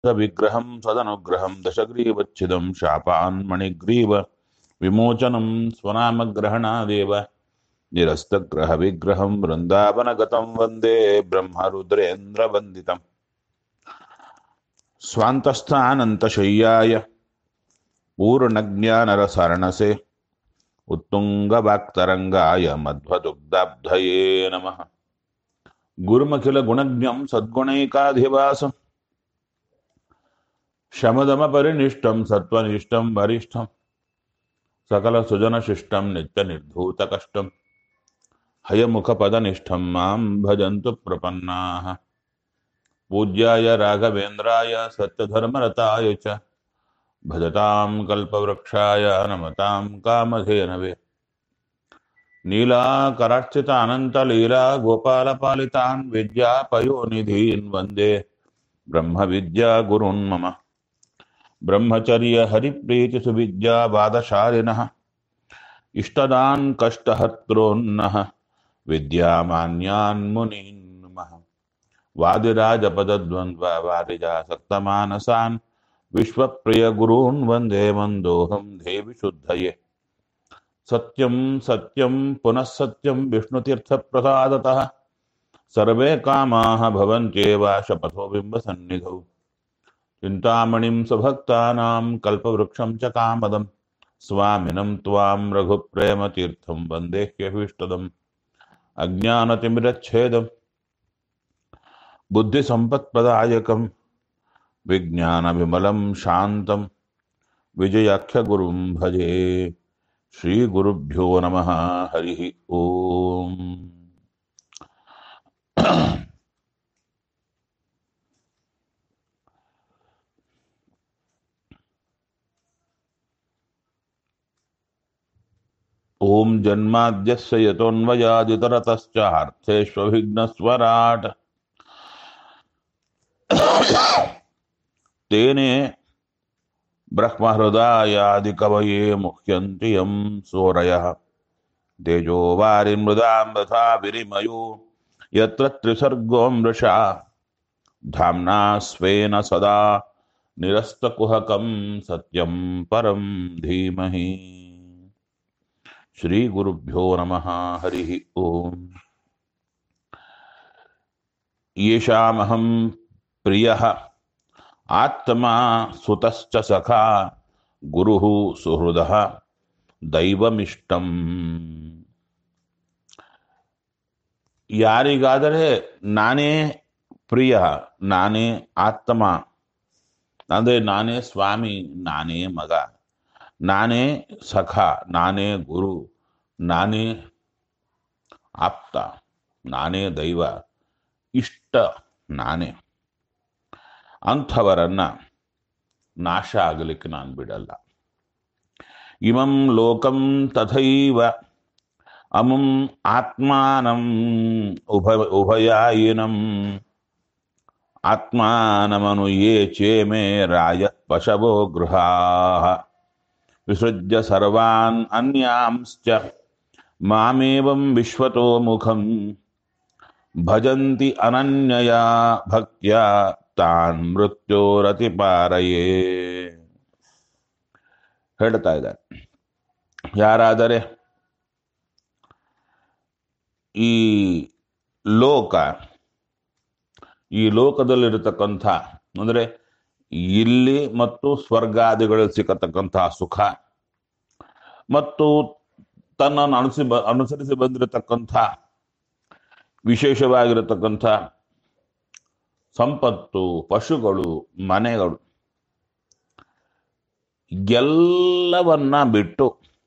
विग्रहं सदनुग्रहं दशग्रीवच्छिदं शापान्मणिग्रीव विमोचनं स्वनामग्रहणादेव निरस्तग्रहविग्रहं वृन्दावनगतं वन्दे ब्रह्मरुद्रेन्द्रवन्दितम् स्वान्तस्थानन्तशय्याय पूर्णज्ञानरसर्णसे उत्तुङ्गवाक्तरङ्गाय मध्वदुग्धाब्धये नमः। गुरुमखिलगुणज्ञं सद्गुणैकाधिवासं शमदमपरिनिष्टं सत्त्वनिष्ठं वरिष्ठं सकलसुजनशिष्टं नित्यनिर्धूतकष्टं हयमुखपदनिष्ठं मां भजन्तु प्रपन्नाः। पूज्याय राघवेन्द्राय सत्यधर्मरताय च भजतां कल्पवृक्षाय नमतां कामधेनवे नीलाकरार्चितानन्तलीला गोपालपालितान् विद्यापयोनिधीन् वन्दे ब्रह्मविद्यागुरून् मम। ब्रह्मचर्य हरिप्रीतिसुविद्यावादशालिनः इष्टदान् कष्टहर्तॄन्नः विद्यामान्यान् मुनीन् नुमः। वादिराजपदद्वन्द्ववारिजासक्तमानसान् विश्वप्रियगुरून् वन्दे मन्दोऽहं देवि शुद्धये। सत्यं सत्यं पुनः सत्यं विष्णुतीर्थप्रसादतः सर्वे कामाः भवन्त्येव शपथो बिम्बसन्निधौ। चिन्तामणिं स्वभक्तानां कल्पवृक्षं च कामदं स्वामिनं त्वां रघुप्रेमतीर्थं वन्देह्यभीष्टदम्। अज्ञानतिमिरच्छेदं बुद्धिसम्पत्प्रदायकं विज्ञानविमलं शान्तं विजयाख्यगुरुं भजे। श्रीगुरुभ्यो नमः। हरिः ओम्। ॐ जन्माद्यस्य यतोऽन्वयादितरतश्चार्थेष्वभिघ्नस्वराट् तेने ब्रह्महृदायादिकवये मुह्यन्ति यं सूरयः। तेजो वारिमृदां तथा विरिमयो यत्र त्रिसर्गो मृषा धाम्ना स्वेन सदा निरस्तकुहकं सत्यं परं धीमहि। श्रीगुरुभ्यो नमः। हरिः ओम्। येषामहं प्रियः आत्मा सुतश्च सखा गुरुः सुहृदः दैवमिष्टम्। ಯಾರಿಗಾದರೆ ನಾನೇ ಪ್ರಿಯ, ನಾನೇ ಆತ್ಮ ಅಂದರೆ ನಾನೇ ಸ್ವಾಮಿ, ನಾನೇ ಮಗ, ನಾನೇ ಸಖ, ನಾನೇ ಗುರು, ನಾನೇ ಆಪ್ತ, ನಾನೇ ದೈವ, ಇಷ್ಟ ನಾನೇ, ಅಂಥವರನ್ನ ನಾಶ ಆಗಲಿಕ್ಕೆ ನಾನು ಬಿಡಲ್ಲ. ಇಮಂ ಲೋಕಂ ತಥೈವ ಅಮಂ ಆತ್ಮಾನಂ ಉಭಯಾಯಿನಂ ಆತ್ಮಾನಮನುಯೇ ಚೇಮೇ ರಾಯ ಪಶವೋ ಗೃಹಾಃ ವಿಸೃಜ್ಯ ಸರ್ವಾನ್ ಅನ್ಯಾಂಶ್ಚ ಮಾಮೇವಂ ವಿಶ್ವತೋ ಮುಖಂ ಭಜಂತಿ ಅನನ್ಯಯಾ ಭಕ್ತ್ಯಾ ತಾನ್ ಮೃತ್ಯೋರತಿಪಾರಯೇ. ಹೇಳ್ತಾ ಇದ್ದಾರೆ, ಯಾರಾದರೆ ಈ ಲೋಕ, ಈ ಲೋಕದಲ್ಲಿರತಕ್ಕಂಥ ಅಂದರೆ ಇಲ್ಲಿ ಮತ್ತು ಸ್ವರ್ಗಾದಿಗಳಲ್ಲಿ ಸಿಕ್ಕತಕ್ಕಂತಹ ಸುಖ ಮತ್ತು ತನ್ನನ್ನು ಅನುಸರಿಸಿ ಬಂದಿರತಕ್ಕಂಥ ವಿಶೇಷವಾಗಿರತಕ್ಕಂಥ ಸಂಪತ್ತು, ಪಶುಗಳು, ಮನೆಗಳು ಎಲ್ಲವನ್ನ ಬಿಟ್ಟು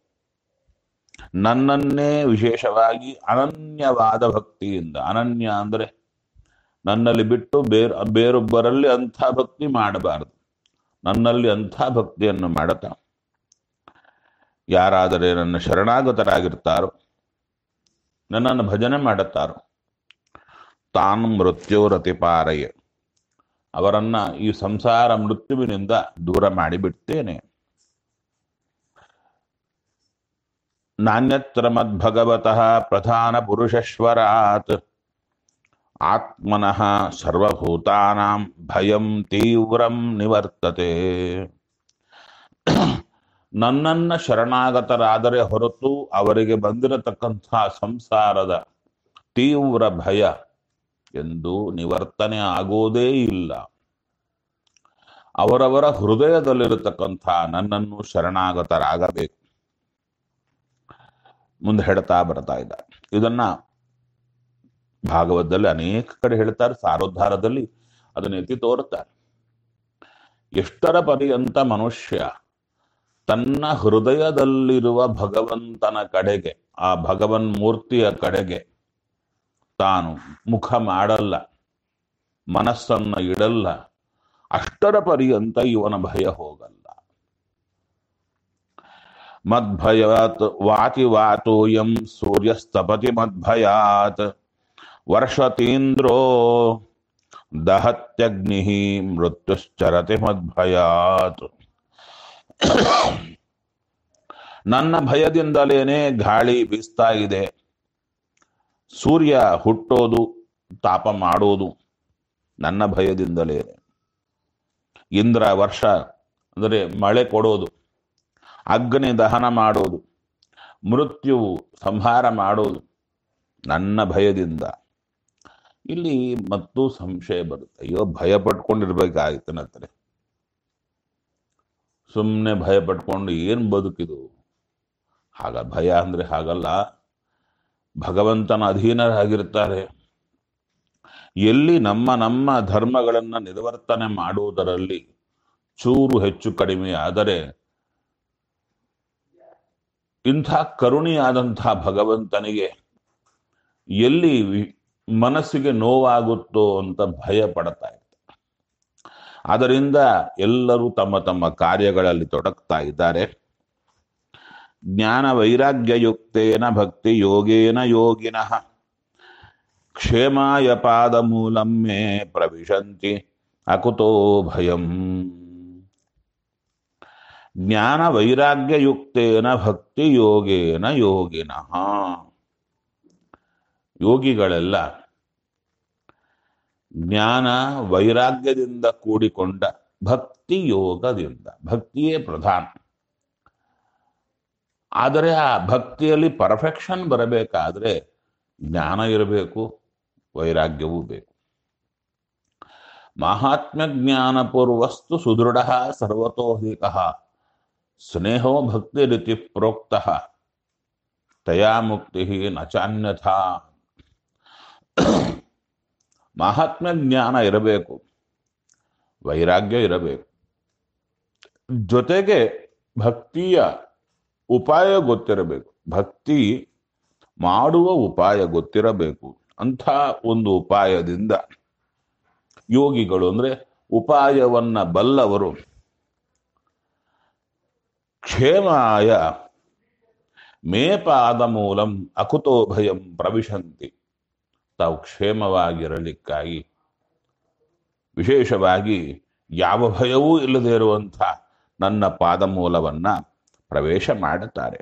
ನನ್ನನ್ನೇ ವಿಶೇಷವಾಗಿ ಅನನ್ಯವಾದ ಭಕ್ತಿಯಿಂದ, ಅನನ್ಯ ಅಂದರೆ ನನ್ನಲ್ಲಿ ಬಿಟ್ಟು ಬೇರೊಬ್ಬರಲ್ಲಿ ಅಂಥ ಭಕ್ತಿ ಮಾಡಬಾರದು, ನನ್ನಲ್ಲಿ ಅಂಥ ಭಕ್ತಿಯನ್ನು ಮಾಡುತ್ತಾ ಯಾರಾದರೆ ನನ್ನ ಶರಣಾಗತರಾಗಿರ್ತಾರೋ, ನನ್ನನ್ನು ಭಜನೆ ಮಾಡುತ್ತಾರೋ, ತಾನ್ ಮೃತ್ಯೋರತಿಪಾರಯೇ, ಅವರನ್ನ ಈ ಸಂಸಾರ ಮೃತ್ಯುವಿನಿಂದ ದೂರ ಮಾಡಿಬಿಡ್ತೇನೆ. ನಾನ್ಯತ್ರ ಮದ್ಭಗವತಃ ಪ್ರಧಾನ ಪುರುಷೇಶ್ವರಾತ್ ಆತ್ಮನಃ ಸರ್ವಭೂತಾನಾಂ ಭಯಂ ತೀವ್ರಂ ನಿವರ್ತತೆ. ನನ್ನನ್ನ ಶರಣಾಗತರಾದರೆ ಹೊರತು ಅವರಿಗೆ ಬಂದಿರತಕ್ಕಂತಹ ಸಂಸಾರದ ತೀವ್ರ ಭಯ ಎಂದು ನಿವರ್ತನೆ ಆಗೋದೇ ಇಲ್ಲ. ಅವರವರ ಹೃದಯದಲ್ಲಿರತಕ್ಕಂಥ ನನ್ನನ್ನು ಶರಣಾಗತರಾಗಬೇಕು. ಮುಂದೆ ಹೇಳ್ತಾ ಬರ್ತಾ ಇದ್ದಾರೆ. ಇದನ್ನ ಭಾಗವತದಲ್ಲಿ ಅನೇಕ ಕಡೆ ಹೇಳ್ತಾರೆ, ಸಾರೋದ್ಧಾರದಲ್ಲಿ ಅದನ್ನ ಎತ್ತಿ ತೋರುತ್ತಾರೆ. ಎಷ್ಟರ ಪರ್ಯಂತ ಮನುಷ್ಯ ತನ್ನ ಹೃದಯದಲ್ಲಿರುವ ಭಗವಂತನ ಕಡೆಗೆ, ಆ ಭಗವನ್ ಮೂರ್ತಿಯ ಕಡೆಗೆ ತಾನು ಮುಖ ಮಾಡಲ್ಲ, ಮನಸ್ಸನ್ನು ಇಡಲ್ಲ, ಅಷ್ಟರ ಪರ್ಯಂತ ಇವನ ಭಯ ಹೋಗಲ್ಲ. ಮದ್ಭಯಾತ್ ವಾತಿ ವಾತೋಯಂ ಸೂರ್ಯಸ್ತಪತಿ ಮದ್ಭಯಾತ್ ವರ್ಷತೀಂದ್ರೋ ದಹತ್ಯಗ್ನಿ ಮೃತ್ಯುಶ್ಚರತಿ ಮದ್ಭಯಾತ್. ನನ್ನ ಭಯದಿಂದಲೇನೆ ಗಾಳಿ ಬೀಸ್ತಾ ಇದೆ, ಸೂರ್ಯ ಹುಟ್ಟೋದು ತಾಪ ಮಾಡೋದು ನನ್ನ ಭಯದಿಂದಲೇ, ಇಂದ್ರ ವರ್ಷ ಅಂದರೆ ಮಳೆ ಕೊಡೋದು, ಅಗ್ನಿ ದಹನ ಮಾಡೋದು, ಮೃತ್ಯುವು ಸಂಹಾರ ಮಾಡೋದು ನನ್ನ ಭಯದಿಂದ. ಇಲ್ಲಿ ಮತ್ತೂ ಸಂಶಯ ಬರುತ್ತೆ, ಅಯ್ಯೋ ಭಯ ಪಟ್ಕೊಂಡಿರ್ಬೇಕಾಗಿತ್ತನಂತಾರೆ. ಸುಮ್ಮನೆ ಭಯ ಪಟ್ಕೊಂಡು ಏನು ಬದುಕಿದು? ಹಾಗ ಭಯ ಅಂದ್ರೆ ಹಾಗಲ್ಲ. ಭಗವಂತನ ಅಧೀನರಾಗಿರ್ತಾರೆ. ಎಲ್ಲಿ ನಮ್ಮ ನಮ್ಮ ಧರ್ಮಗಳನ್ನು ನಿರ್ವರ್ತನೆ ಮಾಡುವುದರಲ್ಲಿ ಚೂರು ಹೆಚ್ಚು ಕಡಿಮೆ ಆದರೆ ಇಂಥ ಕರುಣಿಯಾದಂಥ ಭಗವಂತನಿಗೆ ಎಲ್ಲಿ ಮನಸ್ಸಿಗೆ ನೋವಾಗುತ್ತೋ ಅಂತ ಭಯ ಪಡ್ತಾ ಇರ್ತಾರೆ. ಆದ್ದರಿಂದ ಎಲ್ಲರೂ ತಮ್ಮ ತಮ್ಮ ಕಾರ್ಯಗಳಲ್ಲಿ ತೊಡಗ್ತಾ ಇದ್ದಾರೆ. ಜ್ಞಾನ ವೈರಾಗ್ಯಯುಕ್ತೇನ ಭಕ್ತಿ ಯೋಗೇನ ಯೋಗಿನಃ ಕ್ಷೇಮಾಯ ಪಾದ ಮೂಲಂ ಮೇ ಪ್ರವಿಶಂತಿ ಅಕುತೋ ಭಯಂ. ಜ್ಞಾನ ವೈರಾಗ್ಯಯುಕ್ತೇನ ಭಕ್ತಿ ಯೋಗೇನ ಯೋಗಿನಃ. ಯೋಗಿಗಳೆಲ್ಲ ಜ್ಞಾನ ವೈರಾಗ್ಯದಿಂದ ಕೂಡಿಕೊಂಡ ಭಕ್ತಿ ಯೋಗದಿಂದ, ಭಕ್ತಿಯೇ ಪ್ರಧಾನ. ಆದರೆ ಆ ಭಕ್ತಿಯಲ್ಲಿ ಪರ್ಫೆಕ್ಷನ್ ಬರಬೇಕಾದ್ರೆ ಜ್ಞಾನ ಇರಬೇಕು, ವೈರಾಗ್ಯವೂ ಬೇಕು. ಮಹಾತ್ಮ್ಯ ಜ್ಞಾನ ಪೂರ್ವಸ್ತು ಸುದೃಢ ಸರ್ವತೋಧಿಕ ಸ್ನೇಹೋ ಭಕ್ತಿ ರೀತಿ ಪ್ರೋಕ್ತ ತಯಾ ಮುಕ್ತಿ ನಚಾನ್ಯಥಾ. ಮಹಾತ್ಮ್ಯ ಜ್ಞಾನ ಇರಬೇಕು, ವೈರಾಗ್ಯ ಇರಬೇಕು, ಜೊತೆಗೆ ಭಕ್ತಿಯ ಉಪಾಯ ಗೊತ್ತಿರಬೇಕು, ಭಕ್ತಿ ಮಾಡುವ ಉಪಾಯ ಗೊತ್ತಿರಬೇಕು. ಅಂಥ ಒಂದು ಉಪಾಯದಿಂದ ಯೋಗಿಗಳು ಅಂದ್ರೆ ಉಪಾಯವನ್ನ ಬಲ್ಲವರು ಕ್ಷೇಮಾಯ ಮೇ ಪಾದ ಮೂಲಂ ಅಕುತೋ ಭಯಂ ಪ್ರವಿಶಂತಿ. ತಾವು ಕ್ಷೇಮವಾಗಿರಲಿಕ್ಕಾಗಿ ವಿಶೇಷವಾಗಿ ಯಾವ ಭಯವೂ ಇಲ್ಲದೆ ಇರುವಂಥ ನನ್ನ ಪಾದ ಮೂಲವನ್ನ ಪ್ರವೇಶ ಮಾಡುತ್ತಾರೆ.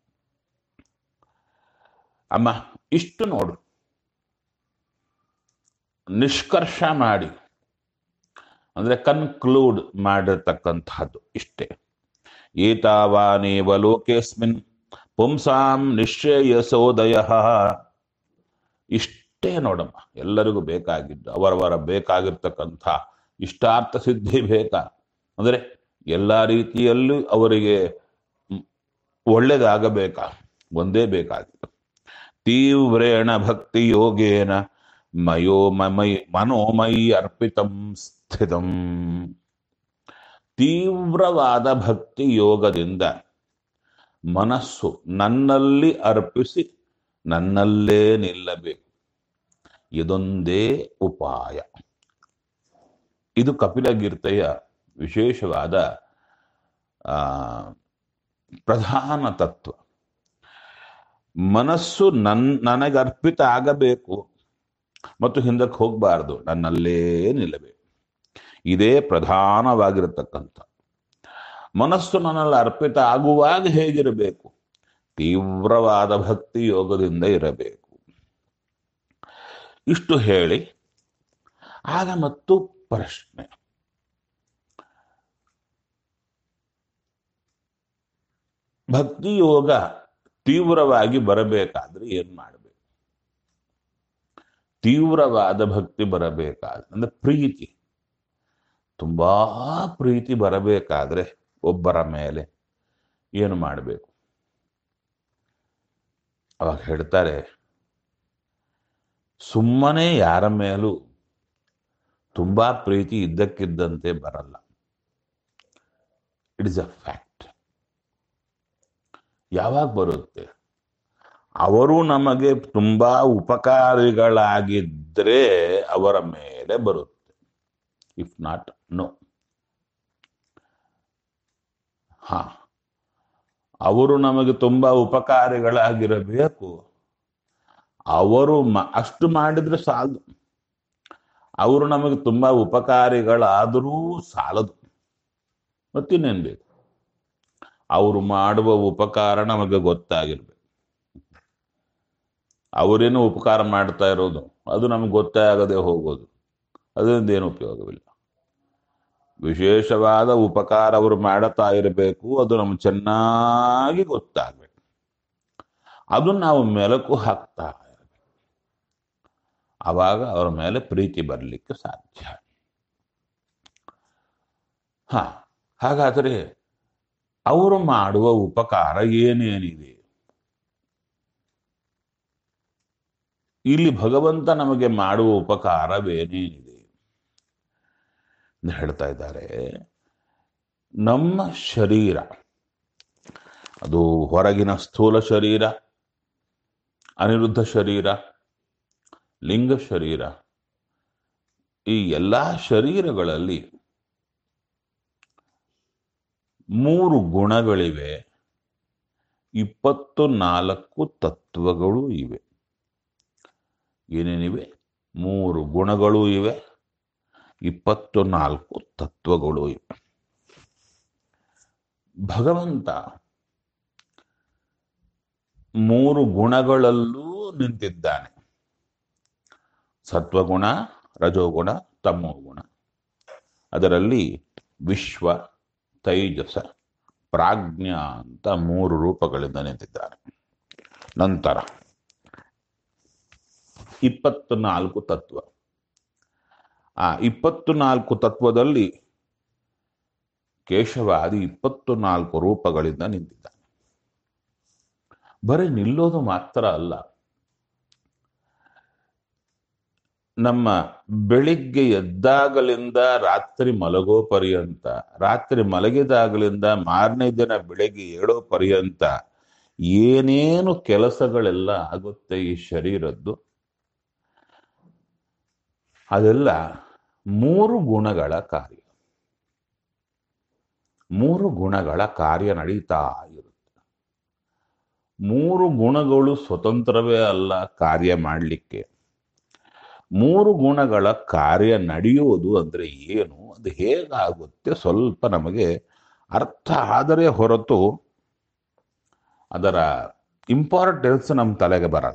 ಅಮ್ಮ ಇಷ್ಟು ನೋಡು, ನಿಷ್ಕರ್ಷ ಮಾಡಿ ಅಂದ್ರೆ ಕನ್ಕ್ಲೂಡ್ ಮಾಡಿರ್ತಕ್ಕಂಥದ್ದು ಇಷ್ಟೇ. ಏತಾವಾನೇವ ಲೋಕೇಸ್ಮಿನ್ ಪುಂಸಾಂ ನಿಶ್ಚೇಯಸೋದಯ. ಇಷ್ಟೇ ನೋಡಮ್ಮ, ಎಲ್ಲರಿಗೂ ಬೇಕಾಗಿದ್ದು ಅವರವರ ಬೇಕಾಗಿರ್ತಕ್ಕಂಥ ಇಷ್ಟಾರ್ಥ ಸಿದ್ಧಿ ಬೇಕಾ ಅಂದ್ರೆ ಎಲ್ಲ ರೀತಿಯಲ್ಲೂ ಅವರಿಗೆ ಒಳ್ಳೆಯದಾಗಬೇಕಾ, ಒಂದೇ ಬೇಕಾಗಿತ್ತು. ತೀವ್ರೇಣ ಭಕ್ತಿ ಯೋಗೇನ ಮನೋಮಯಿ ಅರ್ಪಿತಂ ಸ್ಥಿತಂ. ತೀವ್ರವಾದ ಭಕ್ತಿ ಯೋಗದಿಂದ ಮನಸ್ಸು ನನ್ನಲ್ಲಿ ಅರ್ಪಿಸಿ ನನ್ನಲ್ಲೇ ನಿಲ್ಲಬೇಕು. ಇದೊಂದೇ ಉಪಾಯ. ಇದು ಕಪಿಲಗೀರ್ತೆಯ ವಿಶೇಷವಾದ ಪ್ರಧಾನ ತತ್ವ. ಮನಸ್ಸು ನನಗರ್ಪಿತ ಆಗಬೇಕು ಮತ್ತು ಹಿಂದಕ್ಕೆ ಹೋಗಬಾರ್ದು, ನನ್ನಲ್ಲೇ ನಿಲ್ಲಬೇಕು. ಇದೇ ಪ್ರಧಾನವಾಗಿರತಕ್ಕಂಥ. ಮನಸ್ಸು ನನ್ನಲ್ಲಿ ಅರ್ಪಿತ ಆಗುವಾಗ ಹೇಗಿರಬೇಕು? ತೀವ್ರವಾದ ಭಕ್ತಿ ಯೋಗದಿಂದ ಇರಬೇಕು. ಇಷ್ಟು ಹೇಳಿ ಆಗ ಮತ್ತು ಪ್ರಶ್ನೆ, ಭಕ್ತಿ ಯೋಗ ತೀವ್ರವಾಗಿ ಬರಬೇಕಾದ್ರೆ ಏನ್ ಮಾಡಬೇಕು? ತೀವ್ರವಾದ ಭಕ್ತಿ ಬರಬೇಕಾದ್ರೆ ಅಂದ್ರೆ ಪ್ರೀತಿ, ತುಂಬಾ ಪ್ರೀತಿ ಬರಬೇಕಾದ್ರೆ ಒಬ್ಬರ ಮೇಲೆ ಏನು ಮಾಡಬೇಕು? ಅವಾಗ ಹೇಳ್ತಾರೆ, ಸುಮ್ಮನೆ ಯಾರ ಮೇಲೂ ತುಂಬಾ ಪ್ರೀತಿ ಇದ್ದಕ್ಕಿದ್ದಂತೆ ಬರಲ್ಲ. It is a fact. ಯಾವಾಗ ಬರುತ್ತೆ? ಅವರು ನಮಗೆ ತುಂಬಾ ಉಪಕಾರಿಗಳಾಗಿದ್ರೆ ಅವರ ಮೇಲೆ ಬರುತ್ತೆ. If not, no. ಹಾ, ಅವರು ನಮಗೆ ತುಂಬಾ ಉಪಕಾರಿಗಳಾಗಿರಬೇಕು. ಅವರು ಅಷ್ಟು ಮಾಡಿದ್ರೆ ಸಾಲದು. ಅವರು ನಮಗೆ ತುಂಬಾ ಉಪಕಾರಿಗಳಾದರೂ ಸಾಲದು. ಮತ್ತಿನ್ನೇನ್ ಬೇಕು? ಅವರು ಮಾಡುವ ಉಪಕಾರ ನಮಗೆ ಗೊತ್ತಾಗಿರ್ಬೇಕು. ಅವರೇನು ಉಪಕಾರ ಮಾಡ್ತಾ ಇರೋದು ಅದು ನಮ್ಗೆ ಗೊತ್ತೇ ಆಗದೆ ಹೋಗೋದು, ಅದರಿಂದ ಏನು ಉಪಯೋಗವಿಲ್ಲ. ವಿಶೇಷವಾದ ಉಪಕಾರ ಅವರು ಮಾಡುತ್ತಾ ಇರಬೇಕು, ಅದು ನಮ್ಗೆ ಚೆನ್ನಾಗಿ ಗೊತ್ತಾಗಬೇಕು. ಅದನ್ನು ನಾವು ಮೆಲುಕು ಹಾಕ್ತಾ ಇರಬೇಕು. ಆವಾಗ ಅವರ ಮೇಲೆ ಪ್ರೀತಿ ಬರಲಿಕ್ಕೆ ಸಾಧ್ಯ. ಹಾ, ಹಾಗಾದರೆ ಅವರು ಮಾಡುವ ಉಪಕಾರ ಏನೇನಿದೆ? ಇಲ್ಲಿ ಭಗವಂತ ನಮಗೆ ಮಾಡುವ ಉಪಕಾರವೇನೇನಿದೆ ಅಂತ ಹೇಳ್ತಾ ಇದ್ದಾರೆ. ನಮ್ಮ ಶರೀರ, ಅದು ಹೊರಗಿನ ಸ್ಥೂಲ ಶರೀರ, ಅನಿರುದ್ಧ ಶರೀರ, ಲಿಂಗ ಶರೀರ, ಈ ಎಲ್ಲಾ ಶರೀರಗಳಲ್ಲಿ 3 ಗುಣಗಳಿವೆ, 24 ತತ್ವಗಳು ಇವೆ. ಏನೇನಿವೆ? 3 ಗುಣಗಳು ಇವೆ, 24 ತತ್ವಗಳು ಇವೆ. ಭಗವಂತ 3 ಗುಣಗಳಲ್ಲೂ ನಿಂತಿದ್ದಾನೆ. ಸತ್ವಗುಣ, ರಜೋಗುಣ, ತಮೋಗುಣ. ಅದರಲ್ಲಿ ವಿಶ್ವ, ತೈಜಸ, ಪ್ರಾಜ್ಞ ಅಂತ 3 ರೂಪಗಳಿಂದ ನಿಂತಿದ್ದಾನೆ. ನಂತರ 24 ತತ್ವ. ಆ 24 ತತ್ವದಲ್ಲಿ ಕೇಶವಾದಿ 24 ರೂಪಗಳಿಂದ ನಿಂತಿದ್ದಾನೆ. ಬರೀ ನಿಲ್ಲೋದು ಮಾತ್ರ ಅಲ್ಲ, ನಮ್ಮ ಬೆಳಿಗ್ಗೆ ಎದ್ದಾಗಲಿಂದ ರಾತ್ರಿ ಮಲಗೋ ಪರ್ಯಂತ, ರಾತ್ರಿ ಮಲಗಿದಾಗಲಿಂದ ಮಾರನೇ ದಿನ ಬೆಳಿಗ್ಗೆ ಏಳೋ ಪರ್ಯಂತ ಏನೇನು ಕೆಲಸಗಳೆಲ್ಲ ಆಗುತ್ತೆ ಈ ಶರೀರದ್ದು, ಅದೆಲ್ಲ 3 ಗುಣಗಳ ಕಾರ್ಯ. 3 ಗುಣಗಳ ಕಾರ್ಯ ನಡೀತಾ ಇರುತ್ತೆ. 3 ಗುಣಗಳು ಸ್ವತಂತ್ರವೇ ಅಲ್ಲ ಕಾರ್ಯ ಮಾಡಲಿಕ್ಕೆ. 3 ಗುಣಗಳ ಕಾರ್ಯ ನಡೆಯೋದು ಅಂದ್ರೆ ಏನು, ಅದು ಹೇಗಾಗುತ್ತೆ ಸ್ವಲ್ಪ ನಮಗೆ ಅರ್ಥ ಆದರೆ ಹೊರತು ಅದರ ಇಂಪಾರ್ಟೆನ್ಸ್ ನಮ್ಮ ತಲೆಗೆ ಬರಲ್ಲ.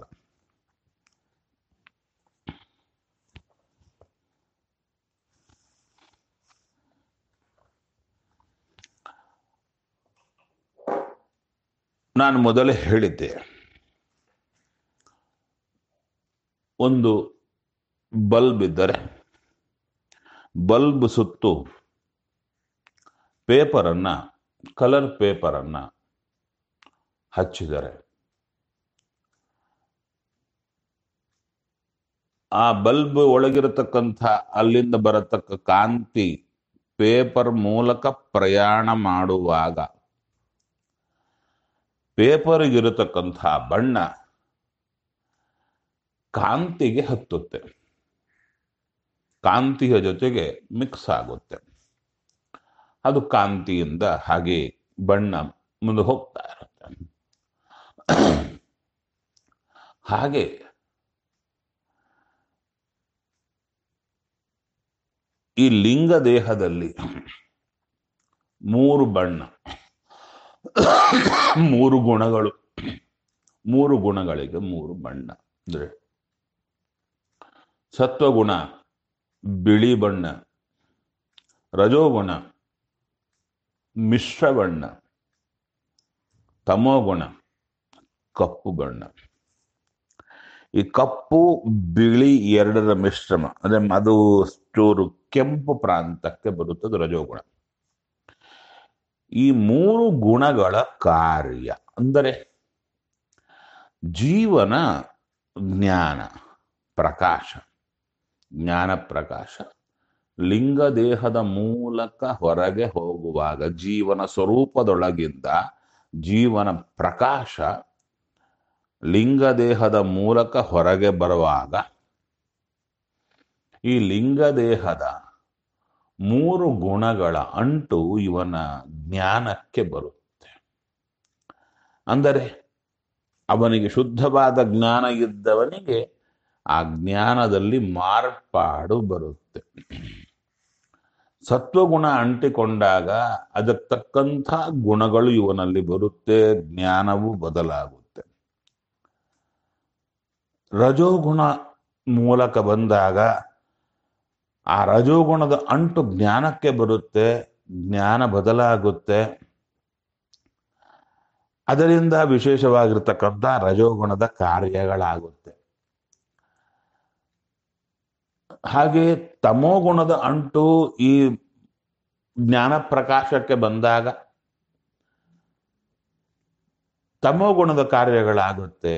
ನಾನು ಮೊದಲೇ ಹೇಳಿದ್ದೆ, ಒಂದು ಬಲ್ಬ್ ಇದ್ದರೆ ಬಲ್ಬ್ ಸುತ್ತು ಪೇಪರನ್ನ, ಕಲರ್ ಪೇಪರನ್ನ ಹಚ್ಚಿದರೆ ಆ ಬಲ್ಬ್ ಒಳಗಿರತಕ್ಕಂಥ ಅಲ್ಲಿಂದ ಬರತಕ್ಕ ಕಾಂತಿ ಪೇಪರ್ ಮೂಲಕ ಪ್ರಯಾಣ ಮಾಡುವಾಗ ಪೇಪರ್ಗಿರತಕ್ಕಂಥ ಬಣ್ಣ ಕಾಂತಿಗೆ ಹತ್ತುತ್ತೆ, ಕಾಂತಿಯ ಜೊತೆಗೆ ಮಿಕ್ಸ್ ಆಗುತ್ತೆ. ಅದು ಕಾಂತಿಯಿಂದ ಹಾಗೆ ಬಣ್ಣ ಮುಂದೆ ಹೋಗ್ತಾ ಇರುತ್ತೆ. ಹಾಗೆ ಈ ಲಿಂಗ ದೇಹದಲ್ಲಿ 3 ಬಣ್ಣ, 3 ಗುಣಗಳು, 3 ಗುಣಗಳಿಗೆ 3 ಬಣ್ಣ. ಅಂದ್ರೆ ಸತ್ವಗುಣ ಬಿಳಿ ಬಣ್ಣ, ರಜೋಗುಣ ಮಿಶ್ರ ಬಣ್ಣ, ತಮೋಗುಣ ಕಪ್ಪು ಬಣ್ಣ. ಈ ಕಪ್ಪು ಬಿಳಿ ಎರಡರ ಮಿಶ್ರಮ ಅಂದ್ರೆ ಅದು ಚೂರು ಕೆಂಪು ಪ್ರಾಂತಕ್ಕೆ ಬರುತ್ತದೆ ರಜೋಗುಣ. ಈ ಮೂರು ಗುಣಗಳ ಕಾರ್ಯ ಅಂದರೆ ಜೀವನ ಜ್ಞಾನ ಪ್ರಕಾಶ, ಜ್ಞಾನ ಪ್ರಕಾಶ ಲಿಂಗ ದೇಹದ ಮೂಲಕ ಹೊರಗೆ ಹೋಗುವಾಗ ಜೀವನ ಸ್ವರೂಪದೊಳಗಿಂದ ಜೀವನ ಪ್ರಕಾಶ ಲಿಂಗ ದೇಹದ ಮೂಲಕ ಹೊರಗೆ ಬರುವಾಗ ಈ ಲಿಂಗ ದೇಹದ ಮೂರು ಗುಣಗಳ ಅಂಟು ಇವನ ಜ್ಞಾನಕ್ಕೆ ಬರುತ್ತೆ. ಅಂದರೆ ಅವನಿಗೆ ಶುದ್ಧವಾದ ಜ್ಞಾನ ಇದ್ದವನಿಗೆ ಆ ಜ್ಞಾನದಲ್ಲಿ ಮಾರ್ಪಾಡು ಬರುತ್ತೆ. ಸತ್ವಗುಣ ಅಂಟಿಕೊಂಡಾಗ ಅದಕ್ಕೆ ತಕ್ಕಂಥ ಗುಣಗಳು ಇವನಲ್ಲಿ ಬರುತ್ತೆ, ಜ್ಞಾನವು ಬದಲಾಗುತ್ತೆ. ರಜೋಗುಣ ಮೂಲಕ ಬಂದಾಗ ಆ ರಜೋಗುಣದ ಅಂಟು ಜ್ಞಾನಕ್ಕೆ ಬರುತ್ತೆ, ಜ್ಞಾನ ಬದಲಾಗುತ್ತೆ. ಅದರಿಂದ ವಿಶೇಷವಾಗಿರ್ತಕ್ಕಂಥ ರಜೋಗುಣದ ಕಾರ್ಯಗಳಾಗುತ್ತೆ. ಹಾಗೆ ತಮೋಗುಣದ ಅಂಟು ಈ ಜ್ಞಾನ ಪ್ರಕಾಶಕ್ಕೆ ಬಂದಾಗ ತಮೋಗುಣದ ಕಾರ್ಯಗಳಾಗುತ್ತೆ.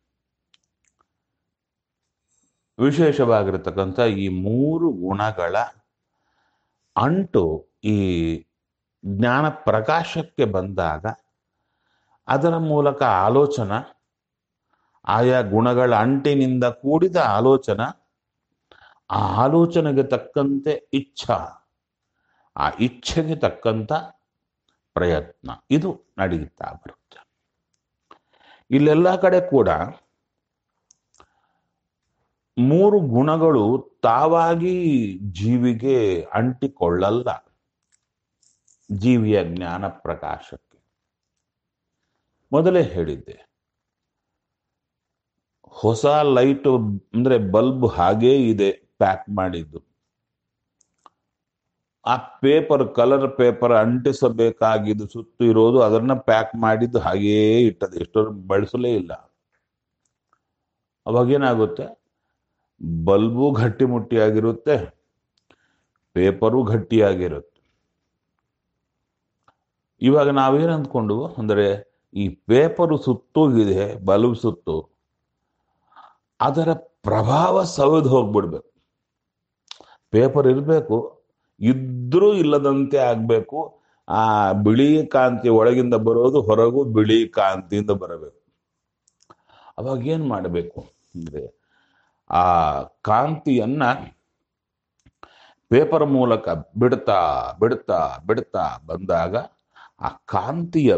ವಿಶೇಷವಾಗಿರ್ತಕ್ಕಂಥ ಈ ಮೂರು ಗುಣಗಳ ಅಂಟು ಈ ಜ್ಞಾನ ಪ್ರಕಾಶಕ್ಕೆ ಬಂದಾಗ ಅದರ ಮೂಲಕ ಆಲೋಚನಾ, ಆಯಾ ಗುಣಗಳ ಅಂಟಿನಿಂದ ಕೂಡಿದ ಆಲೋಚನಾ, ಆ ಆಲೋಚನೆಗೆ ತಕ್ಕಂತೆ ಇಚ್ಛಾ, ಆ ಇಚ್ಛೆಗೆ ತಕ್ಕಂತ ಪ್ರಯತ್ನ ಇದು ನಡೀತಾ ಬರುತ್ತೆ. ಇಲ್ಲೆಲ್ಲ ಕಡೆ ಕೂಡ ಮೂರು ಗುಣಗಳು ತಾವಾಗಿ ಜೀವಿಗೆ ಅಂಟಿಕೊಳ್ಳಲ್ಲ. ಜೀವಿಯ ಜ್ಞಾನ ಪ್ರಕಾಶಕ್ಕೆ ಮೊದಲೇ ಹೇಳಿದ್ದೆ, ಹೊಸ ಲೈಟ್ ಅಂದ್ರೆ ಬಲ್ಬ್ ಹಾಗೇ ಇದೆ ಪ್ಯಾಕ್ ಮಾಡಿದ್ದು. ಆ ಪೇಪರ್, ಕಲರ್ ಪೇಪರ್ ಅಂಟಿಸಬೇಕಾಗಿದ್ದು ಸುತ್ತು ಇರೋದು ಅದನ್ನ ಪ್ಯಾಕ್ ಮಾಡಿದ್ದು ಹಾಗೇ ಇಟ್ಟದೆ, ಎಷ್ಟೋ ಬಳಸಲೇ ಇಲ್ಲ. ಅವಾಗೇನಾಗುತ್ತೆ, ಬಲ್ಬು ಗಟ್ಟಿಮುಟ್ಟಿಯಾಗಿರುತ್ತೆ, ಪೇಪರು ಗಟ್ಟಿಯಾಗಿರುತ್ತೆ. ಇವಾಗ ನಾವೇನ್ ಅಂದ್ಕೊಂಡು ಅಂದ್ರೆ ಈ ಪೇಪರು ಸುತ್ತೂ ಇದೆ, ಬಲ್ಬ್ ಸುತ್ತು, ಅದರ ಪ್ರಭಾವ ಸವೆದು ಹೋಗ್ಬಿಡ್ಬೇಕು. ಪೇಪರ್ ಇರಬೇಕು, ಇದ್ರೂ ಇಲ್ಲದಂತೆ ಆಗ್ಬೇಕು. ಆ ಬಿಳಿ ಕಾಂತಿ ಒಳಗಿಂದ ಬರೋದು ಹೊರಗೂ ಬಿಳಿ ಕಾಂತಿಯಿಂದ ಬರಬೇಕು. ಅವಾಗ ಏನ್ ಮಾಡಬೇಕು ಅಂದ್ರೆ ಆ ಕಾಂತಿಯನ್ನ ಪೇಪರ್ ಮೂಲಕ ಬಿಡ್ತಾ ಬಿಡ್ತಾ ಬಿಡ್ತಾ ಬಂದಾಗ ಆ ಕಾಂತಿಯ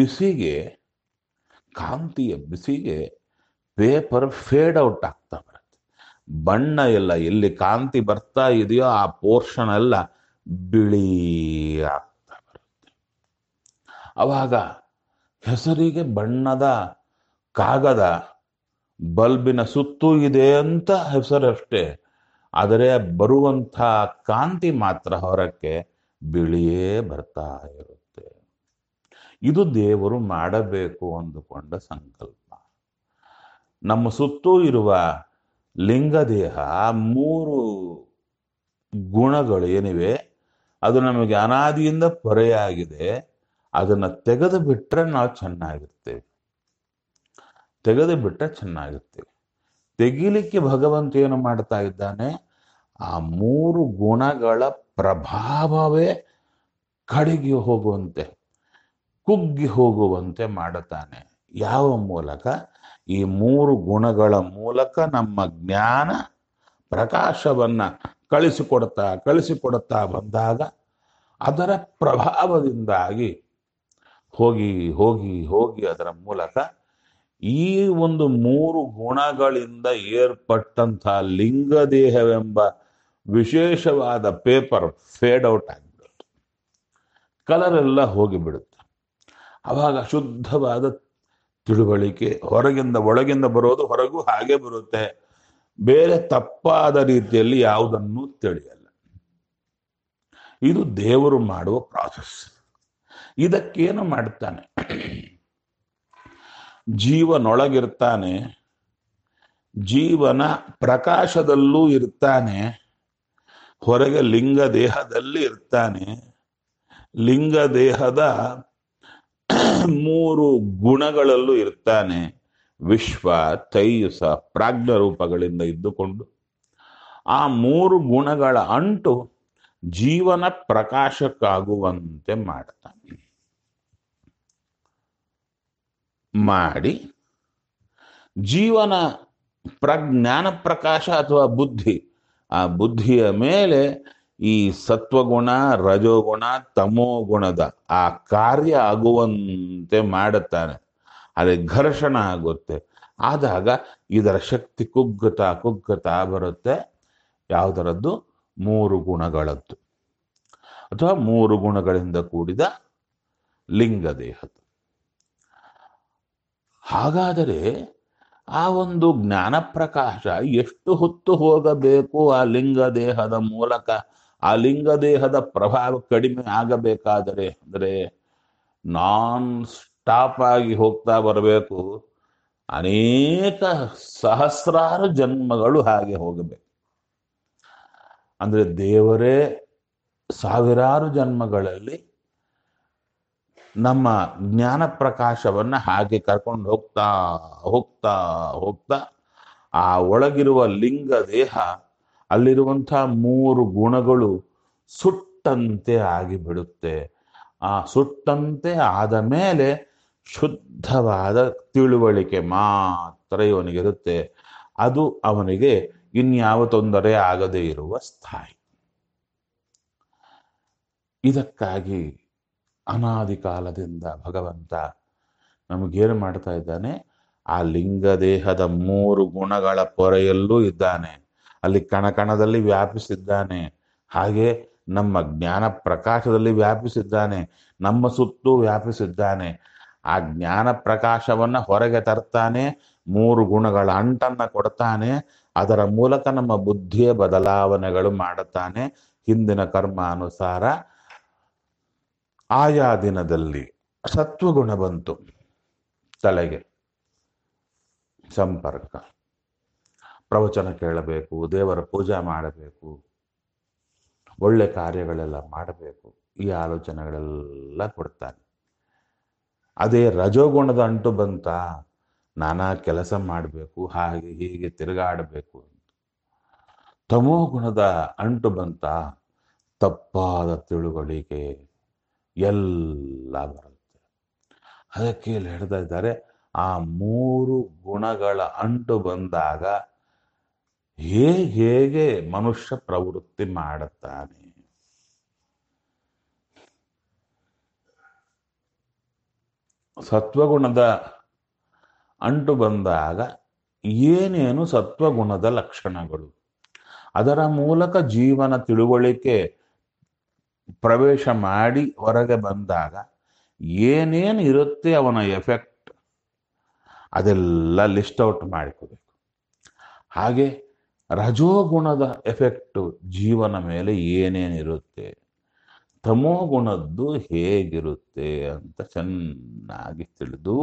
ಬಿಸಿಗೆ ಪೇಪರ್ ಫೇಡ್ ಔಟ್ ಆಗ್ತಾ ಬರುತ್ತೆ. ಬಣ್ಣ ಎಲ್ಲ ಎಲ್ಲಿ ಕಾಂತಿ ಬರ್ತಾ ಇದೆಯೋ ಆ ಪೋರ್ಷನ್ ಎಲ್ಲ ಬಿಳಿ ಆಗ್ತಾ ಬರುತ್ತೆ. ಅವಾಗ ಹೆಸರಿಗೆ ಬಣ್ಣದ ಕಾಗದ ಬಲ್ಬಿನ ಸುತ್ತೂ ಇದೆ ಅಂತ ಹೆಸರಷ್ಟೇ, ಆದರೆ ಬರುವಂಥ ಕಾಂತಿ ಮಾತ್ರ ಹೊರಕ್ಕೆ ಬಿಳಿಯೇ ಬರ್ತಾ ಇರುತ್ತೆ. ಇದು ದೇವರು ಮಾಡಬೇಕು ಅಂದುಕೊಂಡ ಸಂಕಲ್ಪ. ನಮ್ಮ ಸುತ್ತೂ ಇರುವ ಲಿಂಗದೇಹ ಮೂರು ಗುಣಗಳು ಏನಿವೆ ಅದು ನಮಗೆ ಅನಾದಿಯಿಂದ ಪೊರೆಯಾಗಿದೆ. ಅದನ್ನ ತೆಗೆದು ಬಿಟ್ರೆ ನಾವು ಚೆನ್ನಾಗಿರ್ತೇವೆ, ತೆಗೆದು ಬಿಟ್ರೆ ಚೆನ್ನಾಗಿರ್ತೇವೆ. ತೆಗಿಲಿಕ್ಕೆ ಭಗವಂತ ಏನು ಮಾಡ್ತಾ ಇದ್ದಾನೆ, ಆ ಮೂರು ಗುಣಗಳ ಪ್ರಭಾವವೇ ಕಡಿಗೆ ಹೋಗುವಂತೆ, ಕುಗ್ಗಿ ಹೋಗುವಂತೆ ಮಾಡುತ್ತಾನೆ. ಯಾವ ಮೂಲಕ? ಈ ಮೂರು ಗುಣಗಳ ಮೂಲಕ ನಮ್ಮ ಜ್ಞಾನ ಪ್ರಕಾಶವನ್ನ ಕಳಿಸಿಕೊಡ್ತಾ ಬಂದಾಗ ಅದರ ಪ್ರಭಾವದಿಂದಾಗಿ ಹೋಗಿ ಹೋಗಿ ಹೋಗಿ ಅದರ ಮೂಲಕ ಈ ಒಂದು ಮೂರು ಗುಣಗಳಿಂದ ಏರ್ಪಟ್ಟಂತಹ ಲಿಂಗದೇಹವೆಂಬ ವಿಶೇಷವಾದ ಪೇಪರ್ ಫೇಡ್ ಔಟ್ ಆಗಿಬಿಡುತ್ತೆ, ಕಲರ್ ಎಲ್ಲ ಹೋಗಿಬಿಡುತ್ತೆ. ಅವಾಗ ಶುದ್ಧವಾದ ತಿಳುವಳಿಕೆ ಹೊರಗಿಂದ ಒಳಗಿಂದ ಬರೋದು ಹೊರಗೂ ಹಾಗೆ ಬರುತ್ತೆ. ಬೇರೆ ತಪ್ಪಾದ ರೀತಿಯಲ್ಲಿ ಯಾವುದನ್ನು ತಿಳಿಯಲ್ಲ. ಇದು ದೇವರು ಮಾಡುವ ಪ್ರಾಸೆಸ್. ಇದಕ್ಕೇನು ಮಾಡ್ತಾನೆ? ಜೀವನೊಳಗಿರ್ತಾನೆ, ಜೀವನ ಪ್ರಕಾಶದಲ್ಲೂ ಇರ್ತಾನೆ, ಹೊರಗೆ ಲಿಂಗ ದೇಹದಲ್ಲಿ ಇರ್ತಾನೆ. ಲಿಂಗ ದೇಹದ 3 ಗುಣಗಳಲ್ಲೂ ಇರ್ತಾನೆ. ವಿಶ್ವ, ತೈಜಸ, ಪ್ರಾಜ್ಞ ರೂಪಗಳಿಂದ ಇದ್ದುಕೊಂಡು ಆ 3 ಗುಣಗಳ ಅಂಟು ಜೀವನ ಪ್ರಕಾಶಕ್ಕಾಗುವಂತೆ ಮಾಡ್ತಾನೆ. ಮಾಡಿ ಜೀವನ ಪ್ರಜ್ಞಾನ ಪ್ರಕಾಶ ಅಥವಾ ಬುದ್ಧಿ, ಆ ಬುದ್ಧಿಯ ಮೇಲೆ ಈ ಸತ್ವಗುಣ, ರಜೋಗುಣ, ತಮೋಗುಣದ ಆ ಕಾರ್ಯ ಆಗುವಂತೆ ಮಾಡುತ್ತಾನೆ. ಅದೇ ಘರ್ಷಣ ಆಗುತ್ತೆ. ಆದಾಗ ಇದರ ಶಕ್ತಿ ಕುಗ್ಗುತ್ತಾ ಬರುತ್ತೆ. ಯಾವುದರದ್ದು? 3 ಗುಣಗಳದ್ದು, ಅಥವಾ 3 ಗುಣಗಳಿಂದ ಕೂಡಿದ ಲಿಂಗ ದೇಹದ್ದು. ಹಾಗಾದರೆ ಆ ಒಂದು ಜ್ಞಾನ ಪ್ರಕಾಶ ಎಷ್ಟು ಹೊತ್ತು ಹೋಗಬೇಕು? ಆ ಲಿಂಗ ದೇಹದ ಮೂಲಕ ಆ ಲಿಂಗ ದೇಹದ ಪ್ರಭಾವ ಕಡಿಮೆ ಆಗಬೇಕಾದರೆ ಅಂದರೆ ನಾನ್ ಸ್ಟಾಪ್ ಆಗಿ ಹೋಗ್ತಾ ಬರಬೇಕು. ಅನೇಕ ಸಹಸ್ರಾರು ಜನ್ಮಗಳು ಹಾಗೆ ಹೋಗಬೇಕು. ಅಂದ್ರೆ ದೇವರೇ ಸಾವಿರಾರು ಜನ್ಮಗಳಲ್ಲಿ ನಮ್ಮ ಜ್ಞಾನ ಪ್ರಕಾಶವನ್ನ ಹಾಗೆ ಕರ್ಕೊಂಡು ಹೋಗ್ತಾ ಹೋಗ್ತಾ ಹೋಗ್ತಾ ಆ ಒಳಗಿರುವ ಲಿಂಗ ದೇಹ, ಅಲ್ಲಿರುವಂತಹ 3 ಗುಣಗಳು ಸುಟ್ಟಂತೆ ಆಗಿಬಿಡುತ್ತೆ. ಆ ಸುಟ್ಟಂತೆ ಆದ ಮೇಲೆ ಶುದ್ಧವಾದ ತಿಳುವಳಿಕೆ ಮಾತ್ರ ಇವನಿಗಿರುತ್ತೆ. ಅದು ಅವನಿಗೆ ಇನ್ಯಾವ ತೊಂದರೆ ಆಗದೇ ಇರುವ ಸ್ಥಾಯಿ. ಇದಕ್ಕಾಗಿ ಅನಾದಿ ಕಾಲದಿಂದ ಭಗವಂತ ನಮಗೇನು ಮಾಡ್ತಾ ಇದ್ದಾನೆ? ಆ ಲಿಂಗ ದೇಹದ 3 ಗುಣಗಳ ಪೊರೆಯಲ್ಲೂ ಇದ್ದಾನೆ, ಅಲ್ಲಿ ಕಣಕಣದಲ್ಲಿ ವ್ಯಾಪಿಸಿದ್ದಾನೆ. ಹಾಗೆ ನಮ್ಮ ಜ್ಞಾನ ಪ್ರಕಾಶದಲ್ಲಿ ವ್ಯಾಪಿಸಿದ್ದಾನೆ, ನಮ್ಮ ಸುತ್ತೂ ವ್ಯಾಪಿಸಿದ್ದಾನೆ. ಆ ಜ್ಞಾನ ಪ್ರಕಾಶವನ್ನ ಹೊರಗೆ ತರ್ತಾನೆ, 3 ಗುಣಗಳ ಅಂಟನ್ನ ಕೊಡ್ತಾನೆ. ಅದರ ಮೂಲಕ ನಮ್ಮ ಬುದ್ಧಿಯ ಬದಲಾವಣೆಗಳು ಮಾಡುತ್ತಾನೆ. ಹಿಂದಿನ ಕರ್ಮಾನುಸಾರ ಆಯಾ ದಿನದಲ್ಲಿ ಸತ್ವಗುಣ ಬಂತು, ತಲೆಗೆ ಸಂಪರ್ಕ, ಪ್ರವಚನ ಕೇಳಬೇಕು, ದೇವರ ಪೂಜೆ ಮಾಡಬೇಕು, ಒಳ್ಳೆ ಕಾರ್ಯಗಳೆಲ್ಲ ಮಾಡಬೇಕು, ಈ ಆಲೋಚನೆಗಳೆಲ್ಲ ಕೊಡ್ತಾನೆ. ಅದೇ ರಜೋಗುಣದ ಅಂಟು ಬಂತ, ನಾನಾ ಕೆಲಸ ಮಾಡಬೇಕು, ಹಾಗೆ ಹೀಗೆ ತಿರುಗಾಡಬೇಕು. ತಮೋ ಗುಣದ ಅಂಟು ಬಂತ, ತಪ್ಪಾದ ತಿಳುವಳಿಕೆ ಎಲ್ಲ ಬರುತ್ತೆ. ಅದಕ್ಕೆ ಇಲ್ಲಿ ಹೇಳ್ತಾ ಇದ್ದಾರೆ, ಆ 3 ಗುಣಗಳ ಅಂಟು ಬಂದಾಗ ಹೇಗೆ ಮನುಷ್ಯ ಪ್ರವೃತ್ತಿ ಮಾಡುತ್ತಾನೆ. ಸತ್ವಗುಣದ ಅಂಟು ಬಂದಾಗ ಏನೇನು ಸತ್ವಗುಣದ ಲಕ್ಷಣಗಳು, ಅದರ ಮೂಲಕ ಜೀವನ ತಿಳುವಳಿಕೆ ಪ್ರವೇಶ ಮಾಡಿ ಹೊರಗೆ ಬಂದಾಗ ಏನೇನು ಇರುತ್ತೆ ಅವನ ಎಫೆಕ್ಟ್, ಅದೆಲ್ಲ ಲಿಸ್ಟ್ ಔಟ್ ಮಾಡಿಕೋಬೇಕು. ಹಾಗೆ ರಜೋಗುಣದ ಎಫೆಕ್ಟು ಜೀವನ ಮೇಲೆ ಏನೇನಿರುತ್ತೆ, ತಮೋಗುಣದ್ದು ಹೇಗಿರುತ್ತೆ ಅಂತ ಚೆನ್ನಾಗಿ ತಿಳಿದು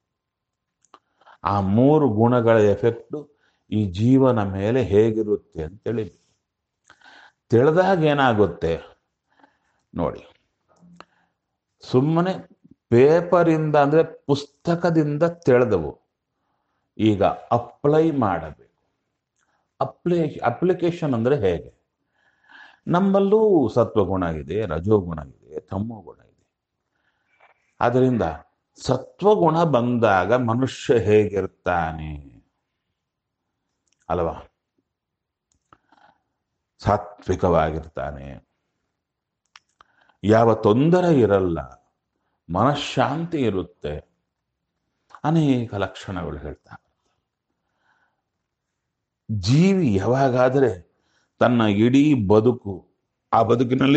ಆ 3 ಗುಣಗಳ ಎಫೆಕ್ಟು ಈ ಜೀವನ ಮೇಲೆ ಹೇಗಿರುತ್ತೆ ಅಂತೇಳಿ ತಿಳಿದಾಗ ಏನಾಗುತ್ತೆ ನೋಡಿ. ಸುಮ್ಮನೆ ಪೇಪರಿಂದ ಅಂದ್ರೆ ಪುಸ್ತಕದಿಂದ ತಿಳಿದವು, ಈಗ ಅಪ್ಲೈ ಮಾಡಬೇಕು. ಅಪ್ಲಿಕೇಶನ್ ಅಂದ್ರೆ ಹೇಗೆ? ನಮ್ಮಲ್ಲೂ ಸತ್ವಗುಣ ಇದೆ, ರಜೋಗುಣ ಇದೆ, ತಮೋಗುಣ ಇದೆ. ಅದರಿಂದ ಸತ್ವಗುಣ ಬಂದಾಗ ಮನುಷ್ಯ ಹೇಗಿರ್ತಾನೆ ಅಲ್ವಾ? ಸಾತ್ವಿಕವಾಗಿರ್ತಾನೆ, ಯಾವ ತೊಂದರೆ ಇರಲ್ಲ, ಮನಃಶಾಂತಿ ಇರುತ್ತೆ, ಅನೇಕ ಲಕ್ಷಣಗಳು ಹೇಳ್ತಾ. ಜೀವಿ ಯಾವಾಗಾದರೆ ತನ್ನ ಇಡೀ ಬದುಕು, ಆ ಬದುಕಿನಲ್ಲಿ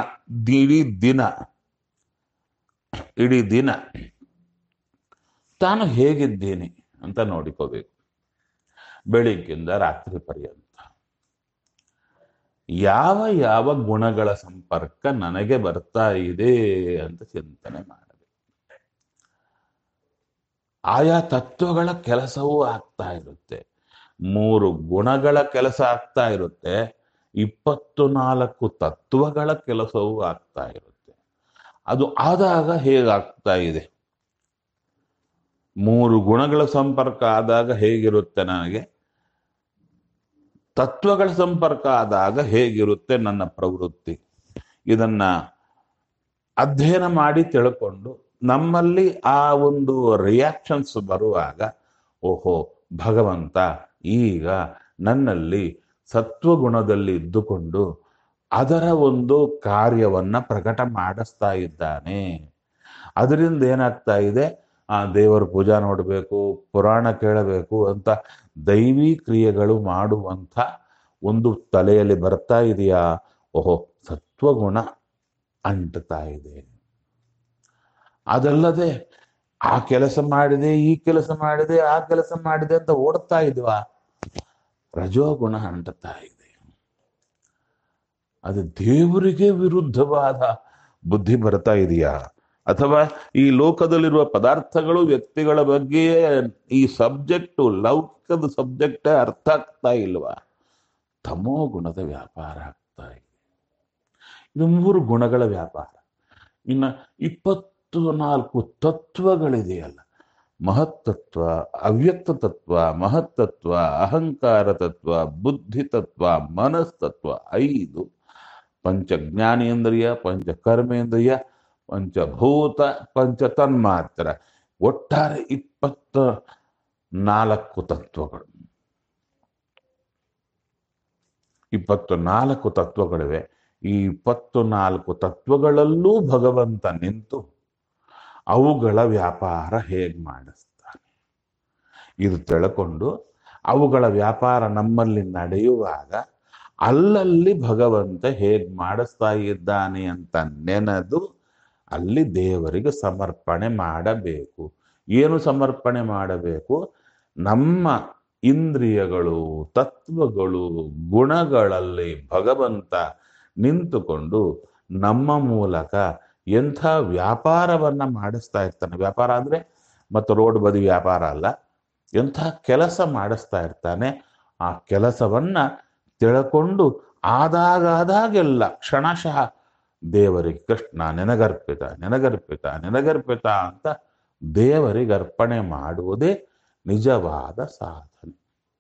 ಇಡೀ ದಿನ ತಾನು ಹೇಗಿದ್ದೇನೆ ಅಂತ ನೋಡಿಕೋಬೇಕು. ಬೆಳಿಗ್ಗಿಂದ ರಾತ್ರಿ ಪರ್ಯಂತ ಯಾವ ಯಾವ ಗುಣಗಳ ಸಂಪರ್ಕ ನನಗೆ ಬರ್ತಾ ಇದೆ ಅಂತ ಚಿಂತನೆ ಮಾಡಬೇಕು. ಆಯಾ ತತ್ವಗಳ ಕೆಲಸವೂ ಆಗ್ತಾ ಇರುತ್ತೆ. 3 ಗುಣಗಳ ಕೆಲಸ ಆಗ್ತಾ ಇರುತ್ತೆ. 24 ತತ್ವಗಳ ಕೆಲಸವೂ ಆಗ್ತಾ ಇರುತ್ತೆ. ಅದು ಆದಾಗ ಹೇಗಾಗ್ತಾ ಇದೆ? 3 ಗುಣಗಳ ಸಂಪರ್ಕ ಆದಾಗ ಹೇಗಿರುತ್ತೆ ನನಗೆ, ತತ್ವಗಳ ಸಂಪರ್ಕ ಆದಾಗ ಹೇಗಿರುತ್ತೆ ನನ್ನ ಪ್ರವೃತ್ತಿ, ಇದನ್ನ ಅಧ್ಯಯನ ಮಾಡಿ ತಿಳ್ಕೊಂಡು ನಮ್ಮಲ್ಲಿ ಆ ಒಂದು ರಿಯಾಕ್ಷನ್ಸ್ ಬರುವಾಗ, ಓಹೋ ಭಗವಂತ ಈಗ ನನ್ನಲ್ಲಿ ಸತ್ವಗುಣದಲ್ಲಿ ಇದ್ದುಕೊಂಡು ಅದರ ಒಂದು ಕಾರ್ಯವನ್ನ ಪ್ರಕಟ ಮಾಡಿಸ್ತಾ ಇದ್ದಾನೆ. ಅದರಿಂದ ಏನಾಗ್ತಾ ಇದೆ, ಆ ದೇವರ ಪೂಜಾ ನೋಡಬೇಕು, ಪುರಾಣ ಕೇಳಬೇಕು ಅಂತ ದೈವಿ ಕ್ರಿಯೆಗಳು ಮಾಡುವಂಥ ಒಂದು ತಲೆಯಲ್ಲಿ ಬರ್ತಾ ಇದೆಯಾ? ಓಹೋ ಸತ್ವಗುಣ ಅಂಟ್ತಾ ಇದೆ. ಅದಲ್ಲದೆ ಆ ಕೆಲಸ ಮಾಡಿದೆ, ಈ ಕೆಲಸ ಮಾಡಿದೆ, ಆ ಕೆಲಸ ಮಾಡಿದೆ ಅಂತ ಓಡ್ತಾ ಇದ್ವಾ? ರಜೋಗುಣ ಅಂಟುತ್ತಾ ಇದೆ. ಅದು ದೇವರಿಗೆ ವಿರುದ್ಧವಾದ ಬುದ್ಧಿ ಬರ್ತಾ ಇದೆಯಾ? ಅಥವಾ ಈ ಲೋಕದಲ್ಲಿರುವ ಪದಾರ್ಥಗಳು ವ್ಯಕ್ತಿಗಳ ಬಗ್ಗೆ ಈ ಸಬ್ಜೆಕ್ಟು ಲೌಕಿಕದ ಸಬ್ಜೆಕ್ಟೇ ಅರ್ಥ ಆಗ್ತಾ ಇಲ್ವಾ? ತಮೋ ಗುಣದ ವ್ಯಾಪಾರ ಆಗ್ತಾ ಇದೆ. ಇದು 3 ಗುಣಗಳ ವ್ಯಾಪಾರ. ಇನ್ನ 24 ತತ್ವಗಳಿದೆಯಲ್ಲ, ಮಹತ್ತತ್ವ, ಅವ್ಯಕ್ತ ತತ್ವ, ಮಹತ್ತತ್ವ, ಅಹಂಕಾರ ತತ್ವ, ಬುದ್ಧಿ ತತ್ವ, ಮನಸ್ತತ್ವ 5, ಪಂಚಜ್ಞಾನೇಂದ್ರಿಯ, ಪಂಚಕರ್ಮೇಂದ್ರಿಯ, ಪಂಚಭೂತ, ಪಂಚತನ್ಮಾತ್ರ, ಒಟ್ಟಾರೆ 24 ತತ್ವಗಳು. 24 ತತ್ವಗಳಿವೆ. ಈ 24 ತತ್ವಗಳಲ್ಲೂ ಭಗವಂತ ನಿಂತು ಅವುಗಳ ವ್ಯಾಪಾರ ಹೇಗೆ ಮಾಡಿಸ್ತಾನೆ ಇದು ತಿಳ್ಕೊಂಡು, ಅವುಗಳ ವ್ಯಾಪಾರ ನಮ್ಮಲ್ಲಿ ನಡೆಯುವಾಗ ಅಲ್ಲಲ್ಲಿ ಭಗವಂತ ಹೇಗೆ ಮಾಡಿಸ್ತಾ ಇದ್ದಾನೆ ಅಂತ ನೆನೆದು ಅಲ್ಲಿ ದೇವರಿಗೆ ಸಮರ್ಪಣೆ ಮಾಡಬೇಕು. ಏನು ಸಮರ್ಪಣೆ ಮಾಡಬೇಕು? ನಮ್ಮ ಇಂದ್ರಿಯಗಳು, ತತ್ವಗಳು, ಗುಣಗಳಲ್ಲಿ ಭಗವಂತ ನಿಂತುಕೊಂಡು ನಮ್ಮ ಮೂಲಕ ಎಂಥ ವ್ಯಾಪಾರವನ್ನ ಮಾಡಿಸ್ತಾ ಇರ್ತಾನೆ. ವ್ಯಾಪಾರ ಅಂದ್ರೆ ಮತ್ತು ರೋಡ್ ಬದಿ ವ್ಯಾಪಾರ ಅಲ್ಲ, ಎಂಥ ಕೆಲಸ ಮಾಡಿಸ್ತಾ ಇರ್ತಾನೆ. ಆ ಕೆಲಸವನ್ನ ತಿಳ್ಕೊಂಡು ಆದಾಗೆಲ್ಲ ಕ್ಷಣಶಃ ದೇವರಿಗೆ ಕೃಷ್ಣ ನೆನಗರ್ಪಿತ ನೆನಗರ್ಪಿತ ನೆನಗರ್ಪಿತ ಅಂತ ದೇವರಿಗೆ ಅರ್ಪಣೆ ಮಾಡುವುದೇ ನಿಜವಾದ ಸಾಧನೆ.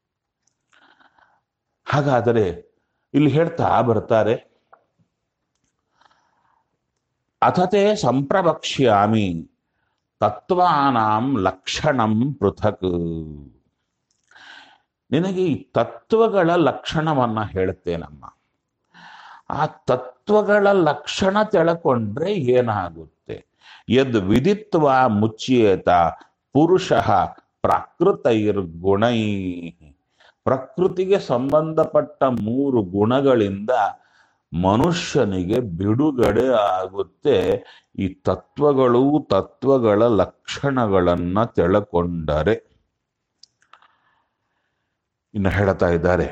ಹಾಗಾದರೆ ಇಲ್ಲಿ ಹೇಳ್ತಾ ಬರ್ತಾರೆ, ಅಥತೆ ಸಂಪ್ರವಕ್ಷ್ಯಾಮಿ ತತ್ವಾನಾಂ ಲಕ್ಷಣಂ ಪೃಥಕ್. ನಿನಗೆ ಈ ತತ್ವಗಳ ಲಕ್ಷಣವನ್ನ ಹೇಳ್ತೇನಮ್ಮ. ಆ ತತ್ವಗಳ ಲಕ್ಷಣ ತಿಳ್ಕೊಂಡ್ರೆ ಏನಾಗುತ್ತೆ? ಯದ್ ವಿದಿತ್ವ ಮುಚ್ಯೇತ ಪುರುಷಃ ಪ್ರಾಕೃತೈರ್ಗುಣೈ. ಪ್ರಕೃತಿಗೆ ಸಂಬಂಧಪಟ್ಟ 3 ಗುಣಗಳಿಂದ ಮನುಷ್ಯನಿಗೆ ಬಿಡುಗಡೆ ಆಗುತ್ತೆ. ಈ ತತ್ವಗಳು, ತತ್ವಗಳ ಲಕ್ಷಣಗಳನ್ನ ತಿಳ್ಕೊಂಡರೆ. ಇನ್ನು ಹೇಳ್ತಾ ಇದ್ದಾರೆ,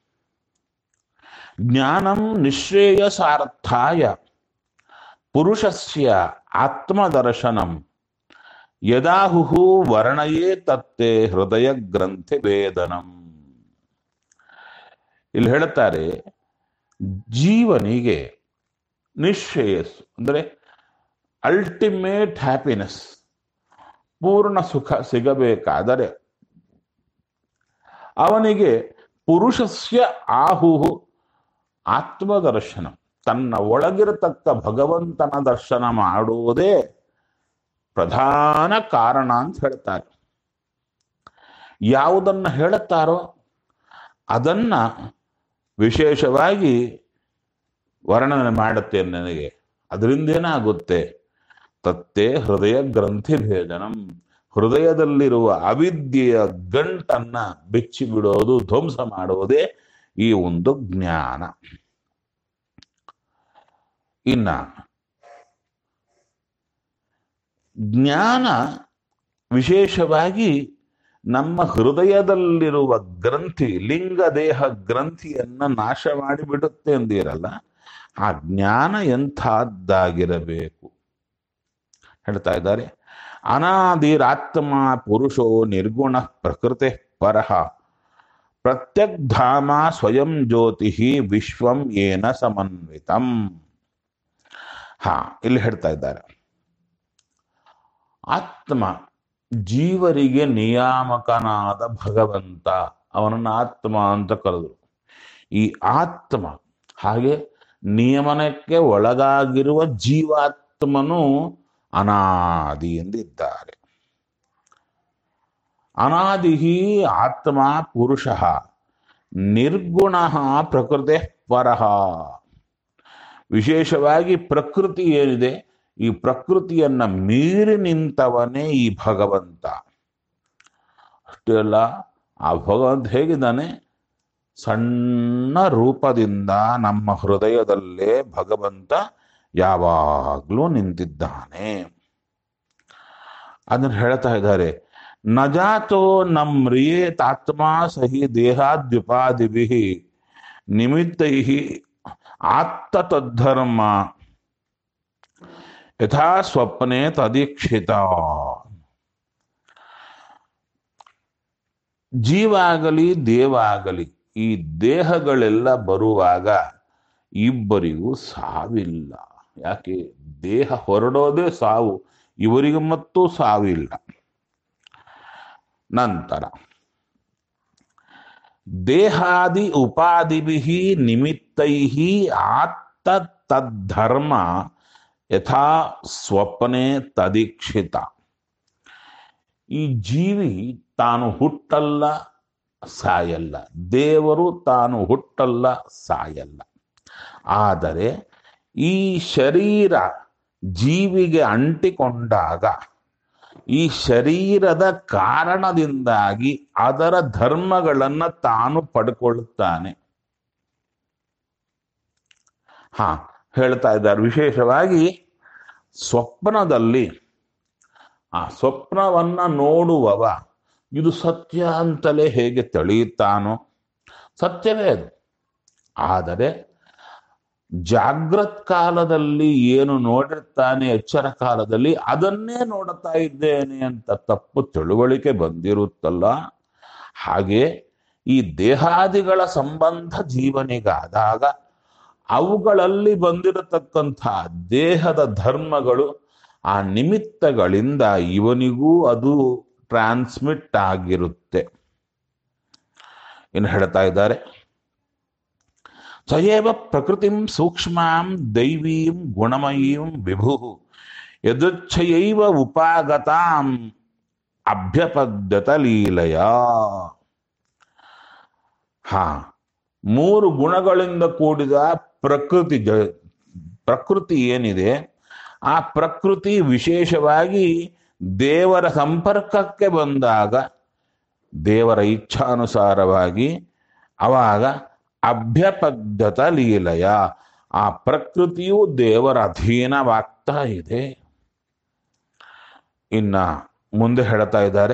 ಜ್ಞಾನಂ ನಿಶ್ರೇಯಸಾರ್ಥಾಯ ಪುರುಷಸ್ಯ ಆತ್ಮದರ್ಶನಂ ಯದಾಹುಹು ವರ್ಣಯೇ ತತ್ತೆ ಹೃದಯ ಗ್ರಂಥಿ ವೇದನಂ. ಇಲ್ಲಿ ಹೇಳ್ತಾರೆ, ಜೀವನಿಗೆ ನಿಶ್ರೇಯಸ್ಸು ಅಂದರೆ ಅಲ್ಟಿಮೇಟ್ ಹ್ಯಾಪಿನೆಸ್, ಪೂರ್ಣ ಸುಖ ಸಿಗಬೇಕಾದರೆ ಅವನಿಗೆ ಪುರುಷಸ್ಯ ಆಹುಹು ಆತ್ಮದರ್ಶನ, ತನ್ನ ಒಳಗಿರತಕ್ಕ ಭಗವಂತನ ದರ್ಶನ ಮಾಡುವುದೇ ಪ್ರಧಾನ ಕಾರಣ ಅಂತ ಹೇಳ್ತಾರೆ. ಯಾವುದನ್ನ ಹೇಳುತ್ತಾರೋ ಅದನ್ನ ವಿಶೇಷವಾಗಿ ವರ್ಣನೆ ಮಾಡುತ್ತೆ ನನಗೆ. ಅದರಿಂದ ಏನಾಗುತ್ತೆ? ತತ್ತೇ ಹೃದಯ ಗ್ರಂಥಿ ಭೇದನಂ. ಹೃದಯದಲ್ಲಿರುವ ಅವಿದ್ಯೆಯ ಗಂಟನ್ನ ಬಿಚ್ಚಿ ಬಿಡೋದು, ಧ್ವಂಸ ಮಾಡುವುದೇ ಈ ಒಂದು ಜ್ಞಾನ. ಇನ್ನ ಜ್ಞಾನ ವಿಶೇಷವಾಗಿ ನಮ್ಮ ಹೃದಯದಲ್ಲಿರುವ ಗ್ರಂಥಿ ಲಿಂಗ ದೇಹ ಗ್ರಂಥಿಯನ್ನ ನಾಶ ಮಾಡಿಬಿಡುತ್ತೆ ಅಂದಿರಲ್ಲ, ಆ ಜ್ಞಾನ ಎಂಥದ್ದಾಗಿರಬೇಕು ಹೇಳ್ತಾ ಇದ್ದಾರೆ. ಅನಾದಿರಾತ್ಮ ಪುರುಷೋ ನಿರ್ಗುಣ ಪ್ರಕೃತಿ ಪರಃ ಪ್ರತ್ಯಗ್ಧಾಮ ಸ್ವಯಂ ಜ್ಯೋತಿ ವಿಶ್ವಂ ಏನ ಸಮನ್ವಿತಂ. ಇಲ್ಲಿ ಹೇಳ್ತಾ ಇದ್ದಾರೆ, ಆತ್ಮ ಜೀವರಿಗೆ ನಿಯಾಮಕನಾದ ಭಗವಂತ, ಅವನನ್ನು ಆತ್ಮ ಅಂತ ಕರೆದರು. ಈ ಆತ್ಮ ಹಾಗೆ ನಿಯಮನಕ್ಕೆ ಒಳಗಾಗಿರುವ ಜೀವಾತ್ಮನು ಅನಾದಿ ಎಂದಿದ್ದಾರೆ. ಅನಾದಿ ಆತ್ಮ ಪುರುಷ ನಿರ್ಗುಣ ಪ್ರಕೃತಿ ಪರಃ. ವಿಶೇಷವಾಗಿ ಪ್ರಕೃತಿ ಏನಿದೆ, ಈ ಪ್ರಕೃತಿಯನ್ನ ಮೀರಿ ನಿಂತವನೇ ಈ ಭಗವಂತ. ಅಷ್ಟೇ ಅಲ್ಲ, ಆ ಭಗವಂತ ಹೇಗಿದ್ದಾನೆ, ಸಣ್ಣ ರೂಪದಿಂದ ನಮ್ಮ ಹೃದಯದಲ್ಲೇ ಭಗವಂತ ಯಾವಾಗಲೂ ನಿಂತಿದ್ದಾನೆ. ಅದನ್ನು ಹೇಳ್ತಾ ಇದ್ದಾರೆ, ನಜಾತೋ ನಮ್ರಿಯೇತಾತ್ಮ ಸಹಿ ದೇಹಾದ್ಯುಪಾದಿಭಿ ನಿಮಿತ್ತೈ ಆತ್ತ ತದ್ಧರ್ಮ ಯಥಾ ಸ್ವಪ್ನೆ ತದೀಕ್ಷಿತ. ಜೀವ ಆಗಲಿ ದೇವ ಆಗಲಿ, ಈ ದೇಹಗಳೆಲ್ಲ ಬರುವಾಗ ಇಬ್ಬರಿಗೂ ಸಾವಿಲ್ಲ. ಯಾಕೆ? ದೇಹ ಹೊರಡೋದೇ ಸಾವು, ಇವರಿಗೆ ಮತ್ತೂ ಸಾವಿಲ್ಲ. ನಂತರ ದೇಹಾದಿ ಉಪಾದಿಭಿ ನಿಮಿತ್ತೈ ಆತ್ತ ತದ್ಧರ್ಮ ಯಥಾ ಸ್ವಪ್ನೆ ತದೀಕ್ಷಿತ. ಈ ಜೀವಿ ತಾನು ಹುಟ್ಟಲ್ಲ ಸಾಯಲ್ಲ, ದೇವರು ತಾನು ಹುಟ್ಟಲ್ಲ ಸಾಯಲ್ಲ. ಆದರೆ ಈ ಶರೀರ ಜೀವಿಗೆ ಅಂಟಿಕೊಂಡಾಗ ಈ ಶರೀರದ ಕಾರಣದಿಂದಾಗಿ ಅದರ ಧರ್ಮಗಳನ್ನು ತಾನು ಪಡ್ಕೊಳ್ತಾನೆ. ಹೇಳ್ತಾ ಇದ್ದಾರೆ, ವಿಶೇಷವಾಗಿ ಸ್ವಪ್ನದಲ್ಲಿ ಆ ಸ್ವಪ್ನವನ್ನ ನೋಡುವವ ಇದು ಸತ್ಯ ಅಂತಲೇ ಹೇಗೆ ತಿಳಿಯುತ್ತಾನೋ, ಸತ್ಯವೇ ಅದು. ಆದರೆ ಜಾಗ್ರತ್ ಕಾಲದಲ್ಲಿ ಏನು ನೋಡಿರ್ತಾನೆ, ಎಚ್ಚರ ಕಾಲದಲ್ಲಿ ಅದನ್ನೇ ನೋಡುತ್ತಾ ಇದ್ದೇನೆ ಅಂತ ತಪ್ಪು ತಿಳುವಳಿಕೆ ಬಂದಿರುತ್ತಲ್ಲ, ಹಾಗೆ ಈ ದೇಹಾದಿಗಳ ಸಂಬಂಧ ಜೀವನಿಗಾದಾಗ ಅವುಗಳಲ್ಲಿ ಬಂದಿರತಕ್ಕಂಥ ದೇಹದ ಧರ್ಮಗಳು ಆ ನಿಮಿತ್ತಗಳಿಂದ ಇವನಿಗೂ ಅದು ಟ್ರಾನ್ಸ್ಮಿಟ್ ಆಗಿರುತ್ತೆ. ಇನ್ನು ಹೇಳ್ತಾ ಇದ್ದಾರೆ, ಸಯೇವ ಪ್ರಕೃತಿಂ ಸೂಕ್ಷ್ಮಾಂ ದೈವೀಂ ಗುಣಮಯೀಂ ವಿಭು ಯದೃಚ್ಛಯೈವ ಉಪಾಗತಾಂ ಅಭ್ಯಪದ್ಯತ ಲೀಲಯ. ಮೂರು ಗುಣಗಳಿಂದ ಕೂಡಿದ ಪ್ರಕೃತಿ ಏನಿದೆ, ಆ ಪ್ರಕೃತಿ ವಿಶೇಷವಾಗಿ ದೇವರ ಸಂಪರ್ಕಕ್ಕೆ ಬಂದಾಗ, ದೇವರ ಇಚ್ಛಾನುಸಾರವಾಗಿ ಅವಾಗ ಅಭ್ಯಪದ್ಯತ ಲೀಲಯ, ಆ ಪ್ರಕೃತಿಯು ದೇವರ ಅಧೀನವಾಗ್ತಾ ಇದೆ. ಇನ್ನ ಮುಂದೆ ಹೇಳ್ತಾ ಇದ್ದಾರೆ,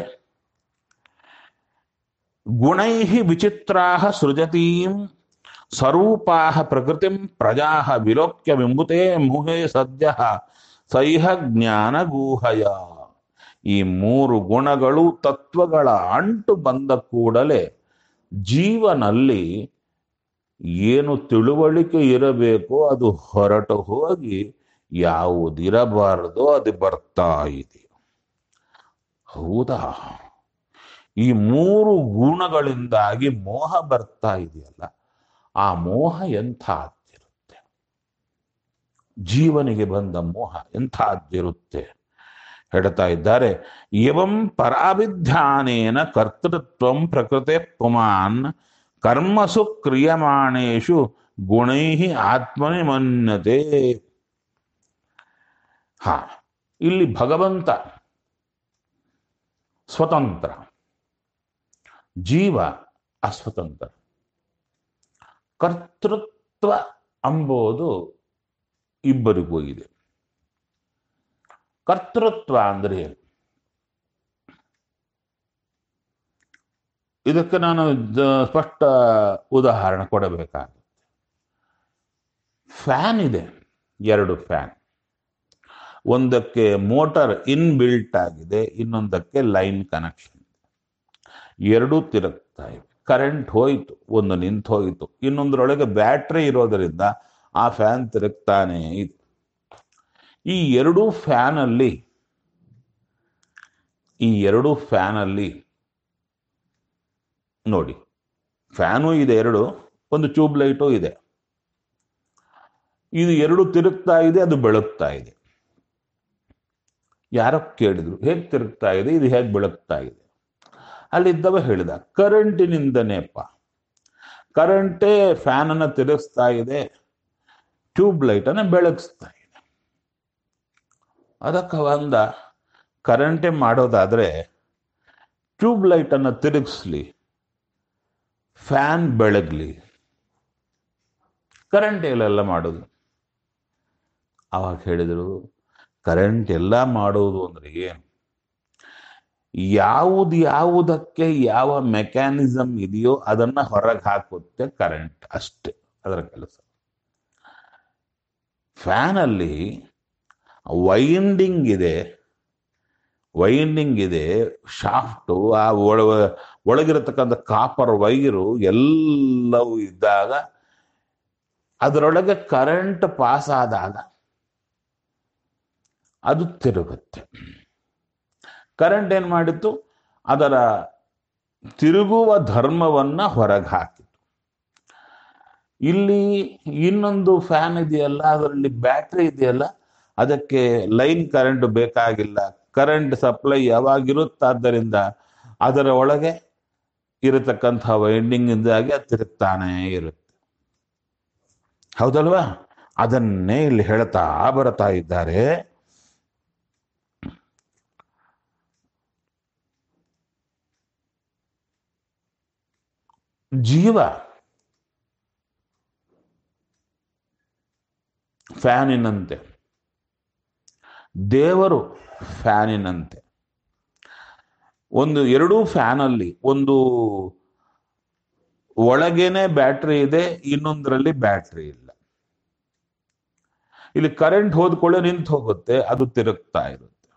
ಗುಣೈ ವಿಚಿತ್ರಾಹ ಸೃಜತೀಂ ಸ್ವರೂಪಾಹ ಪ್ರಕೃತಿಂ ಪ್ರಜಾಹ ವಿಲೋಕ್ಯ ವಿಂಬುತೆ ಮುಹೇ ಸದ್ಯ ಸೈಹ ಜ್ಞಾನ ಗೂಹಯ. ಈ ಮೂರು ಗುಣಗಳು ತತ್ವಗಳ ಅಂಟು ಬಂದ ಕೂಡಲೇ ಜೀವನಲ್ಲಿ ಏನು ತಿಳುವಳಿಕೆ ಇರಬೇಕೋ ಅದು ಹೊರಟು ಹೋಗಿ ಯಾವುದಿರಬಾರದೋ ಅದು ಬರ್ತಾ ಇದೆ. ಹೌದಾ? ಈ ಮೂರು ಗುಣಗಳಿಂದಾಗಿ ಮೋಹ ಬರ್ತಾ ಇದೆಯಲ್ಲ, ಆ ಮೋಹ ಎಂಥದ್ದಿರುತ್ತೆ? ಜೀವನಿಗೆ ಬಂದ ಮೋಹ ಎಂಥದ್ದಿರುತ್ತೆ ಹೇಳ್ತಾ ಇದ್ದಾರೆ. ಏವಂ ಪರಾಭಿಧ್ಯಾನೇನ ಕರ್ತೃತ್ವಂ ಪ್ರಕೃತೆ ಪುಮಾನ್ ಕರ್ಮಸು ಕ್ರಿಯಮಾಣೇಶು ಗುಣೈ ಆತ್ಮನಿ ಮನ್ಯತೆ. ಇಲ್ಲಿ ಭಗವಂತ ಸ್ವತಂತ್ರ, ಜೀವ ಅಸ್ವತಂತ್ರ. ಕರ್ತೃತ್ವ ಅಂಬೋದು ಇಬ್ಬರಿಗೂ ಇದೆ. ಕರ್ತೃತ್ವ ಅಂದ್ರೆ ಇದಕ್ಕೆ ನಾನು ಸ್ಪಷ್ಟ ಉದಾಹರಣೆ ಕೊಡಬೇಕಾಗುತ್ತೆ. ಫ್ಯಾನ್ ಇದೆ, ಎರಡು ಫ್ಯಾನ್. ಒಂದಕ್ಕೆ ಮೋಟಾರ್ ಇನ್ಬಿಲ್ಟ್ ಆಗಿದೆ, ಇನ್ನೊಂದಕ್ಕೆ ಲೈನ್ ಕನೆಕ್ಷನ್. ಎರಡೂ ತಿರುಗ್ತಾ ಇವೆ. ಕರೆಂಟ್ ಹೋಯಿತು, ಒಂದು ನಿಂತು ಹೋಯಿತು, ಇನ್ನೊಂದರೊಳಗೆ ಬ್ಯಾಟ್ರಿ ಇರೋದರಿಂದ ಆ ಫ್ಯಾನ್ ತಿರುಗ್ತಾನೆ ಇದೆ. ಈ ಎರಡೂ ಫ್ಯಾನಲ್ಲಿ ನೋಡಿ, ಫ್ಯಾನು ಇದೆ ಎರಡು, ಒಂದು ಟ್ಯೂಬ್ ಲೈಟು ಇದೆ. ಇದು ಎರಡು ತಿರುಗ್ತಾ ಇದೆ, ಅದು ಬೆಳಗ್ತಾ ಇದೆ. ಯಾರೋ ಕೇಳಿದ್ರು, ಹೇಗೆ ತಿರುಗ್ತಾ ಇದೆ, ಇದು ಹೇಗೆ ಬೆಳಗ್ತಾ ಇದೆ? ಅಲ್ಲಿದ್ದವ ಹೇಳಿದ, ಕರೆಂಟಿನಿಂದನೇಪ್ಪ. ಕರೆಂಟೇ ಫ್ಯಾನ್ ಅನ್ನ ತಿರುಗಿಸ್ತಾ ಇದೆ, ಟ್ಯೂಬ್ ಲೈಟ್ ಅನ್ನ ಬೆಳಗಿಸ್ತಾ ಇದೆ. ಅದಕ್ಕೆ ಒಂದ ಕರೆಂಟೇ ಮಾಡೋದಾದ್ರೆ ಟ್ಯೂಬ್ ಲೈಟ್ ಅನ್ನ ತಿರುಗಿಸ್ಲಿ, ಫ್ಯಾನ್ ಬೆಳಗ್ಲಿ, ಕರೆಂಟ್ ಎಲ್ಲ ಮಾಡೋದು. ಅವಾಗ ಹೇಳಿದರು, ಕರೆಂಟ್ ಎಲ್ಲ ಮಾಡೋದು ಅಂದ್ರೆ ಏನು? ಯಾವುದಕ್ಕೆ ಯಾವ ಮೆಕ್ಯಾನಿಸಮ್ ಇದೆಯೋ ಅದನ್ನ ಹೊರಗೆ ಹಾಕುತ್ತೆ ಕರೆಂಟ್, ಅಷ್ಟೇ ಅದರ ಕೆಲಸ. ಫ್ಯಾನ್ ಅಲ್ಲಿ ವೈಂಡಿಂಗ್ ಇದೆ, ಶಾಫ್ಟು, ಆ ಒಳಗಿರತಕ್ಕಂಥ ಕಾಪರ್ ವೈರು ಎಲ್ಲವೂ ಇದ್ದಾಗ ಅದರೊಳಗೆ ಕರೆಂಟ್ ಪಾಸ್ ಆದಾಗ ಅದು ತಿರುಗುತ್ತೆ. ಕರೆಂಟ್ ಏನ್ ಮಾಡಿತ್ತು, ಅದರ ತಿರುಗುವ ಧರ್ಮವನ್ನ ಹೊರಗೆ ಹಾಕಿತು. ಇಲ್ಲಿ ಇನ್ನೊಂದು ಫ್ಯಾನ್ ಇದೆಯಲ್ಲ, ಅದರಲ್ಲಿ ಬ್ಯಾಟ್ರಿ ಇದೆಯಲ್ಲ, ಅದಕ್ಕೆ ಲೈನ್ ಕರೆಂಟ್ ಬೇಕಾಗಿಲ್ಲ. ಕರೆಂಟ್ ಸಪ್ಲೈ ಯಾವಾಗಿರುತ್ತಾದ್ದರಿಂದ ಅದರ ಒಳಗೆ ಇರತಕ್ಕಂಥ ವೈಂಡಿಂಗ್ ಇಂದಾಗಿ ಅದು ತಿರುಗ್ತಾನೆ ಇರುತ್ತೆ. ಹೌದಲ್ವಾ? ಅದನ್ನೇ ಇಲ್ಲಿ ಹೇಳ್ತಾ ಬರ್ತಾ ಇದ್ದಾರೆ. ಜೀವ ಫ್ಯಾನಿನಂತೆ, ದೇವರು ಫ್ಯಾನಿನಂತೆ. ಎರಡೂ ಫ್ಯಾನಲ್ಲಿ ಒಂದು ಒಳಗೇನೆ ಬ್ಯಾಟ್ರಿ ಇದೆ, ಇನ್ನೊಂದರಲ್ಲಿ ಬ್ಯಾಟ್ರಿ ಇಲ್ಲ. ಇಲ್ಲಿ ಕರೆಂಟ್ ಹೋದ್ಕೊಳ್ಳೆ ನಿಂತು ಹೋಗುತ್ತೆ, ಅದು ತಿರುಗ್ತಾ ಇರುತ್ತೆ.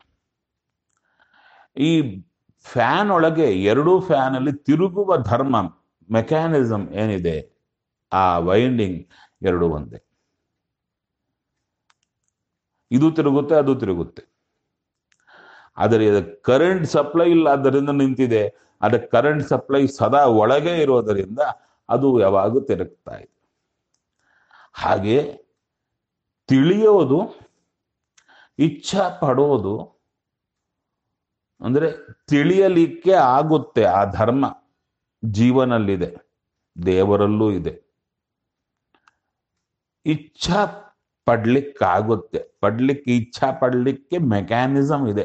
ಈ ಫ್ಯಾನ್ ಒಳಗೆ ಎರಡೂ ಫ್ಯಾನ್ ಅಲ್ಲಿ ತಿರುಗುವ ಧರ್ಮ, ಮೆಕ್ಯಾನಿಸಮ್ ಏನಿದೆ, ಆ ವೈಂಡಿಂಗ್ ಎರಡು ಒಂದೇ. ಇದು ತಿರುಗುತ್ತೆ, ಅದು ತಿರುಗುತ್ತೆ. ಆದರೆ ಅದಕ್ಕೆ ಕರೆಂಟ್ ಸಪ್ಲೈ ಇಲ್ಲ, ಆದ್ದರಿಂದ ನಿಂತಿದೆ. ಅದಕ್ಕೆ ಕರೆಂಟ್ ಸಪ್ಲೈ ಸದಾ ಒಳಗೆ ಇರೋದರಿಂದ ಅದು ಯಾವಾಗೂ ತಿರುಗ್ತಾ ಇದೆ. ಹಾಗೆ ತಿಳಿಯೋದು, ಇಚ್ಛಾ ಪಡೋದು, ಅಂದ್ರೆ ತಿಳಿಯಲಿಕ್ಕೆ ಆಗುತ್ತೆ. ಆ ಧರ್ಮ ಜೀವನಲ್ಲಿದೆ, ದೇವರಲ್ಲೂ ಇದೆ. ಇಚ್ಛಾ ಪಡ್ಲಿಕ್ಕಾಗುತ್ತೆ, ಇಚ್ಛಾ ಪಡ್ಲಿಕ್ಕೆ ಮೆಕ್ಯಾನಿಸಮ್ ಇದೆ.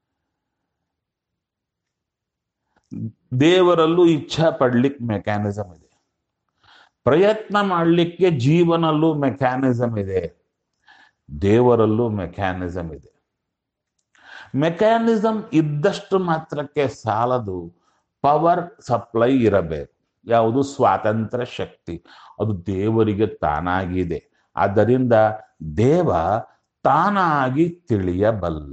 ದೇವರಲ್ಲೂ ಇಚ್ಛಾ ಪಡ್ಲಿಕ್ಕೆ ಮೆಕ್ಯಾನಿಸಮ್ ಇದೆ. ಪ್ರಯತ್ನ ಮಾಡಲಿಕ್ಕೆ ಜೀವನಲ್ಲೂ ಮೆಕ್ಯಾನಿಸಮ್ ಇದೆ, ದೇವರಲ್ಲೂ ಮೆಕ್ಯಾನಿಸಮ್ ಇದೆ. ಮೆಕ್ಯಾನಿಸಮ್ ಇದ್ದಷ್ಟು ಮಾತ್ರಕ್ಕೆ ಸಾಲದು, ಪವರ್ ಸಪ್ಲೈ ಇರಬೇಕು. ಯಾವುದು? ಸ್ವಾತಂತ್ರ್ಯ ಶಕ್ತಿ. ಅದು ದೇವರಿಗೆ ತಾನಾಗಿದೆ. ಆದ್ದರಿಂದ ದೇವ ತಾನಾಗಿ ತಿಳಿಯಬಲ್ಲ,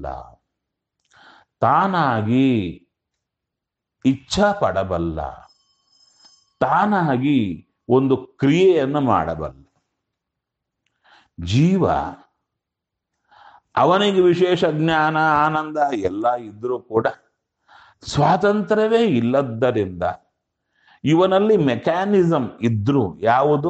ತಾನಾಗಿ ಇಚ್ಛಾ ಪಡಬಲ್ಲ, ತಾನಾಗಿ ಒಂದು ಕ್ರಿಯೆಯನ್ನು ಮಾಡಬಲ್ಲ. ಜೀವ ಅವನಿಗೆ ವಿಶೇಷ ಜ್ಞಾನ, ಆನಂದ ಎಲ್ಲ ಇದ್ರೂ ಕೂಡ ಸ್ವಾತಂತ್ರ್ಯವೇ ಇಲ್ಲದ್ದರಿಂದ ಇವನಲ್ಲಿ ಮೆಕ್ಯಾನಿಸಮ್ ಇದ್ರೂ ಯಾವುದು?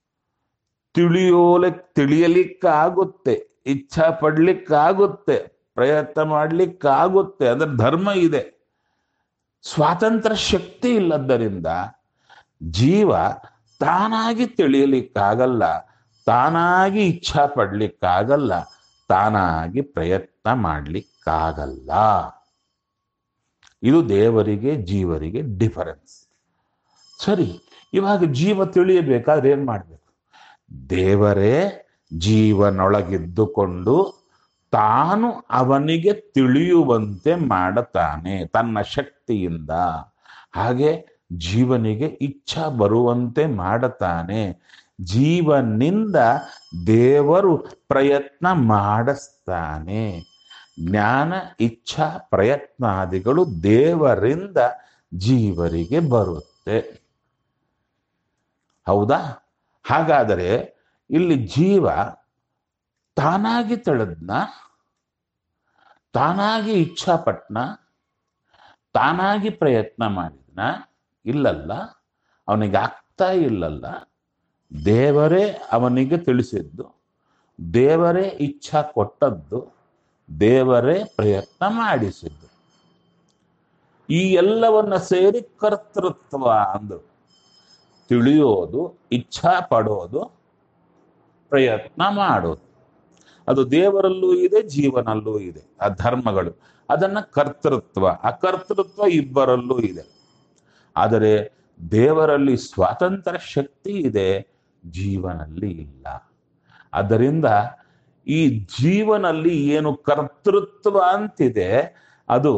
ತಿಳಿಯಲಿಕ್ಕಾಗುತ್ತೆ, ಇಚ್ಛಾ ಪಡ್ಲಿಕ್ಕಾಗುತ್ತೆ, ಪ್ರಯತ್ನ ಮಾಡ್ಲಿಕ್ಕಾಗುತ್ತೆ, ಅದರ ಧರ್ಮ ಇದೆ. ಸ್ವಾತಂತ್ರ್ಯ ಶಕ್ತಿ ಇಲ್ಲದ್ದರಿಂದ ಜೀವ ತಾನಾಗಿ ತಿಳಿಯಲಿಕ್ಕಾಗಲ್ಲ, ತಾನಾಗಿ ಇಚ್ಛಾ ಪಡ್ಲಿಕ್ಕಾಗಲ್ಲ, ತಾನಾಗಿ ಪ್ರಯತ್ನ ಮಾಡ್ಲಿಕ್ಕಾಗಲ್ಲ. ಇದು ದೇವರಿಗೆ ಜೀವರಿಗೆ ಡಿಫರೆನ್ಸ್. ಸರಿ, ಇವಾಗ ಜೀವ ತಿಳಿಯಬೇಕಾದ್ರೆ ಏನ್ ಮಾಡ್ಬೇಕು? ದೇವರೇ ಜೀವನೊಳಗಿದ್ದುಕೊಂಡು ತಾನು ಅವನಿಗೆ ತಿಳಿಯುವಂತೆ ಮಾಡುತ್ತಾನೆ ತನ್ನ ಶಕ್ತಿಯಿಂದ. ಹಾಗೆ ಜೀವನಿಗೆ ಇಚ್ಛಾ ಬರುವಂತೆ ಮಾಡುತ್ತಾನೆ. ಜೀವನಿಂದ ದೇವರು ಪ್ರಯತ್ನ ಮಾಡಿಸ್ತಾನೆ. ಜ್ಞಾನ ಇಚ್ಛಾ ಪ್ರಯತ್ನಾದಿಗಳು ದೇವರಿಂದ ಜೀವರಿಗೆ ಬರುತ್ತೆ. ಹೌದಾ? ಹಾಗಾದರೆ ಇಲ್ಲಿ ಜೀವ ತಾನಾಗಿ ತಿಳಿದ್ನ, ತಾನಾಗಿ ಇಚ್ಛಾಪಟ್ನ, ತಾನಾಗಿ ಪ್ರಯತ್ನ ಮಾಡಿದ್ನ? ಇಲ್ಲಲ್ಲ, ಅವನಿಗೆ ಆಗ್ತಾ ಇಲ್ಲಲ್ಲ. ದೇವರೇ ಅವನಿಗೆ ತಿಳಿಸಿದ್ದು, ದೇವರೇ ಇಚ್ಛಾ ಕೊಟ್ಟದ್ದು, ದೇವರೇ ಪ್ರಯತ್ನ ಮಾಡಿಸಿದ್ದು. ಈ ಎಲ್ಲವನ್ನ ಸೇರಿ ಕರ್ತೃತ್ವ ಅಂದರು. ತಿಳಿಯೋದು, ಇಚ್ಛಾ ಪಡೋದು, ಪ್ರಯತ್ನ ಮಾಡೋದು. ಅದು ದೇವರಲ್ಲೂ ಇದೆ, ಜೀವನಲ್ಲೂ ಇದೆ. ಆ ಧರ್ಮಗಳು, ಅದನ್ನ ಕರ್ತೃತ್ವ, ಅಕರ್ತೃತ್ವ ಇಬ್ಬರಲ್ಲೂ ಇದೆ. ಆದರೆ ದೇವರಲ್ಲಿ ಸ್ವಾತಂತ್ರ್ಯ ಶಕ್ತಿ ಇದೆ, ಜೀವನಲ್ಲಿ ಇಲ್ಲ. ಆದ್ದರಿಂದ ಈ ಜೀವನಲ್ಲಿ ಏನು ಕರ್ತೃತ್ವ ಅಂತಿದೆ, ಅದು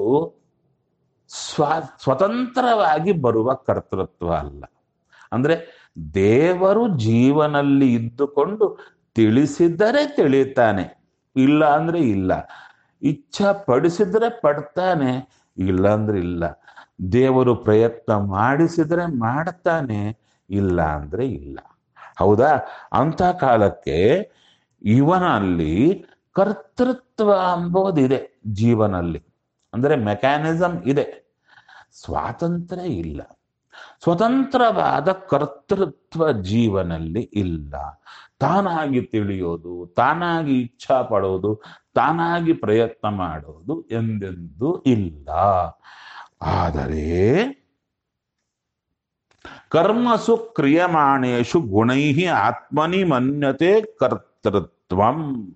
ಸ್ವತಂತ್ರವಾಗಿ ಬರುವ ಕರ್ತೃತ್ವ ಅಲ್ಲ. ಅಂದ್ರೆ ದೇವರು ಜೀವನಲ್ಲಿ ಇದ್ದುಕೊಂಡು ತಿಳಿಸಿದರೆ ತಿಳಿತಾನೆ, ಇಲ್ಲ ಅಂದ್ರೆ ಇಲ್ಲ. ಇಚ್ಛಾ ಪಡಿಸಿದ್ರೆ ಪಡ್ತಾನೆ, ಇಲ್ಲ ಅಂದ್ರೆ ಇಲ್ಲ. ದೇವರು ಪ್ರಯತ್ನ ಮಾಡಿಸಿದ್ರೆ ಮಾಡ್ತಾನೆ, ಇಲ್ಲ ಅಂದ್ರೆ ಇಲ್ಲ. ಹೌದಾ? ಅಂತ ಕಾಲಕ್ಕೆ ಇವನಲ್ಲಿ ಕರ್ತೃತ್ವ ಎಂಬುದಿದೆ ಜೀವನಲ್ಲಿ. ಅಂದ್ರೆ ಮೆಕ್ಯಾನಿಸಮ್ ಇದೆ, ಸ್ವಾತಂತ್ರ್ಯ ಇಲ್ಲ. ಸ್ವತಂತ್ರವಾದ ಕರ್ತೃತ್ವ ಜೀವನಲ್ಲಿ ಇಲ್ಲ. ತಾನಾಗಿ ತಿಳಿಯೋದು, ತಾನಾಗಿ ಇಚ್ಛಾ ಪಡೋದು, ತಾನಾಗಿ ಪ್ರಯತ್ನ ಮಾಡೋದು ಎಂದೆಂದೂ ಇಲ್ಲ. ಆದರೆ ಕರ್ಮಸು ಕ್ರಿಯಮಾಣೇಶು ಗುಣೈ ಆತ್ಮನಿ ಮನ್ಯತೆ ಕರ್ತೃತ್ವಂ.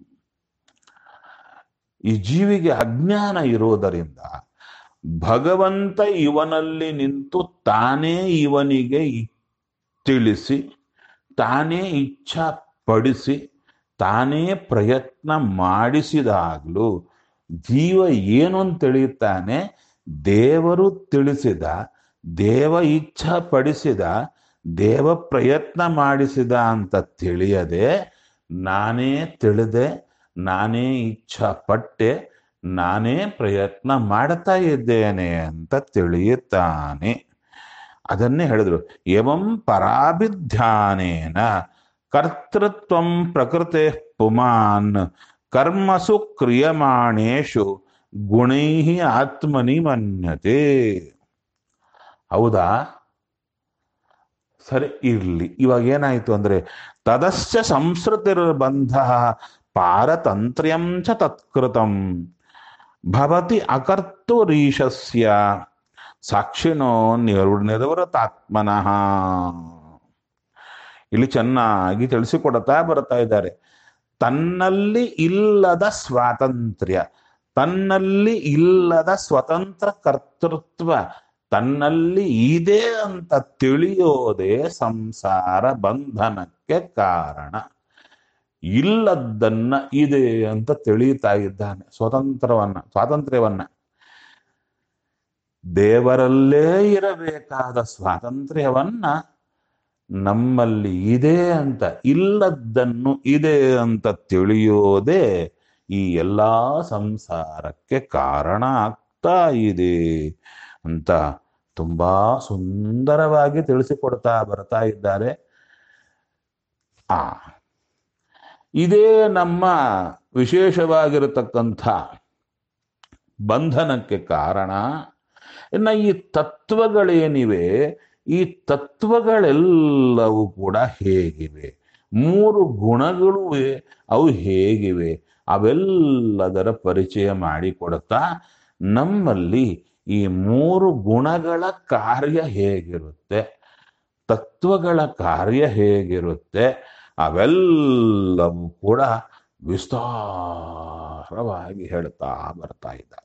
ಈ ಜೀವಿಗೆ ಅಜ್ಞಾನ ಇರೋದರಿಂದ ಭಗವಂತ ಇವನಲ್ಲಿ ನಿಂತು ತಾನೇ ಇವನಿಗೆ ತಿಳಿಸಿ, ತಾನೇ ಇಚ್ಛಾ ಪಡಿಸಿ, ತಾನೇ ಪ್ರಯತ್ನ ಮಾಡಿಸಿದಾಗಲೂ ಜೀವ ಏನು ಅಂತ ತಿಳಿಯುತ್ತಾನೆ? ದೇವರು ತಿಳಿಸಿದ, ದೇವ ಇಚ್ಛಾ ಪಡಿಸಿದ, ದೇವ ಪ್ರಯತ್ನ ಮಾಡಿಸಿದ ಅಂತ ತಿಳಿಯದೆ ನಾನೇ ತಿಳಿದೆ, ನಾನೇ ಇಚ್ಛಾ ಪಟ್ಟೆ, ನಾನೇ ಪ್ರಯತ್ನ ಮಾಡ್ತಾ ಇದ್ದೇನೆ ಅಂತ ತಿಳಿಯುತ್ತಾನೆ. ಅದನ್ನೇ ಹೇಳಿದ್ರು, ಏವಂ ಪರಾಭಿಧ್ಯಾನೇನ ಕರ್ತೃತ್ವಂ ಪ್ರಕೃತೆ ಪುಮಾನ್ ಕರ್ಮಸು ಕ್ರಿಯಮಾಣೇಶು ಗುಣೈ ಆತ್ಮನಿ ಮನ್ಯತೆ. ಹೌದಾ? ಸರಿ, ಇರ್ಲಿ. ಇವಾಗ ಏನಾಯ್ತು ಅಂದ್ರೆ, ತದಶ್ಚ ಸಂಸ್ಕೃತಿರ್ಬಂಧ ಪಾರತಂತ್ರ್ಯಂ ಚ ತತ್ಕೃತಂ ಭವತಿ ಅಕರ್ತುರೀಶಸ್ಯ ಸಾಕ್ಷಿನೋ ನಿರ್ವೃತಾತ್ಮನಃ. ಇಲ್ಲಿ ಚೆನ್ನಾಗಿ ತಿಳಿಸಿಕೊಡ್ತಾ ಬರ್ತಾ ಇದ್ದಾರೆ. ತನ್ನಲ್ಲಿ ಇಲ್ಲದ ಸ್ವಾತಂತ್ರ್ಯ, ತನ್ನಲ್ಲಿ ಇಲ್ಲದ ಸ್ವತಂತ್ರ ಕರ್ತೃತ್ವ ತನ್ನಲ್ಲಿ ಇದೆ ಅಂತ ತಿಳಿಯೋದೇ ಸಂಸಾರ ಬಂಧನಕ್ಕೆ ಕಾರಣ. ಇಲ್ಲದನ್ನ ಇದೆ ಅಂತ ತಿಳಿಯುತ್ತಾ ಇದ್ದಾನೆ. ಸ್ವಾತಂತ್ರ್ಯವನ್ನ ದೇವರಲ್ಲೇ ಇರಬೇಕಾದ ಸ್ವಾತಂತ್ರ್ಯವನ್ನ ನಮ್ಮಲ್ಲಿ ಇದೆ ಅಂತ, ಇಲ್ಲದ್ದನ್ನು ಇದೆ ಅಂತ ತಿಳಿಯೋದೇ ಈ ಎಲ್ಲಾ ಸಂಸಾರಕ್ಕೆ ಕಾರಣ ಆಗ್ತಾ ಇದೆ ಅಂತ ತುಂಬಾ ಸುಂದರವಾಗಿ ತಿಳಿಸಿಕೊಡ್ತಾ ಬರ್ತಾ ಇದ್ದಾರೆ. ಇದೇ ನಮ್ಮ ವಿಶೇಷವಾಗಿರತಕ್ಕಂಥ ಬಂಧನಕ್ಕೆ ಕಾರಣ. ಇನ್ನು ಈ ತತ್ವಗಳೇನಿವೆ, ಈ ತತ್ವಗಳೆಲ್ಲವೂ ಕೂಡ ಹೇಗಿವೆ, ಮೂರು ಗುಣಗಳು ಅವು ಹೇಗಿವೆ, ಅವೆಲ್ಲದರ ಪರಿಚಯ ಮಾಡಿಕೊಡ್ತಾ ನಮ್ಮಲ್ಲಿ ಈ ಮೂರು ಗುಣಗಳ ಕಾರ್ಯ ಹೇಗಿರುತ್ತೆ, ತತ್ವಗಳ ಕಾರ್ಯ ಹೇಗಿರುತ್ತೆ, ಅವೆಲ್ಲವೂ ಕೂಡ ವಿಸ್ತಾರವಾಗಿ ಹೇಳ್ತಾ ಬರ್ತಾ ಇದ್ದಾರೆ.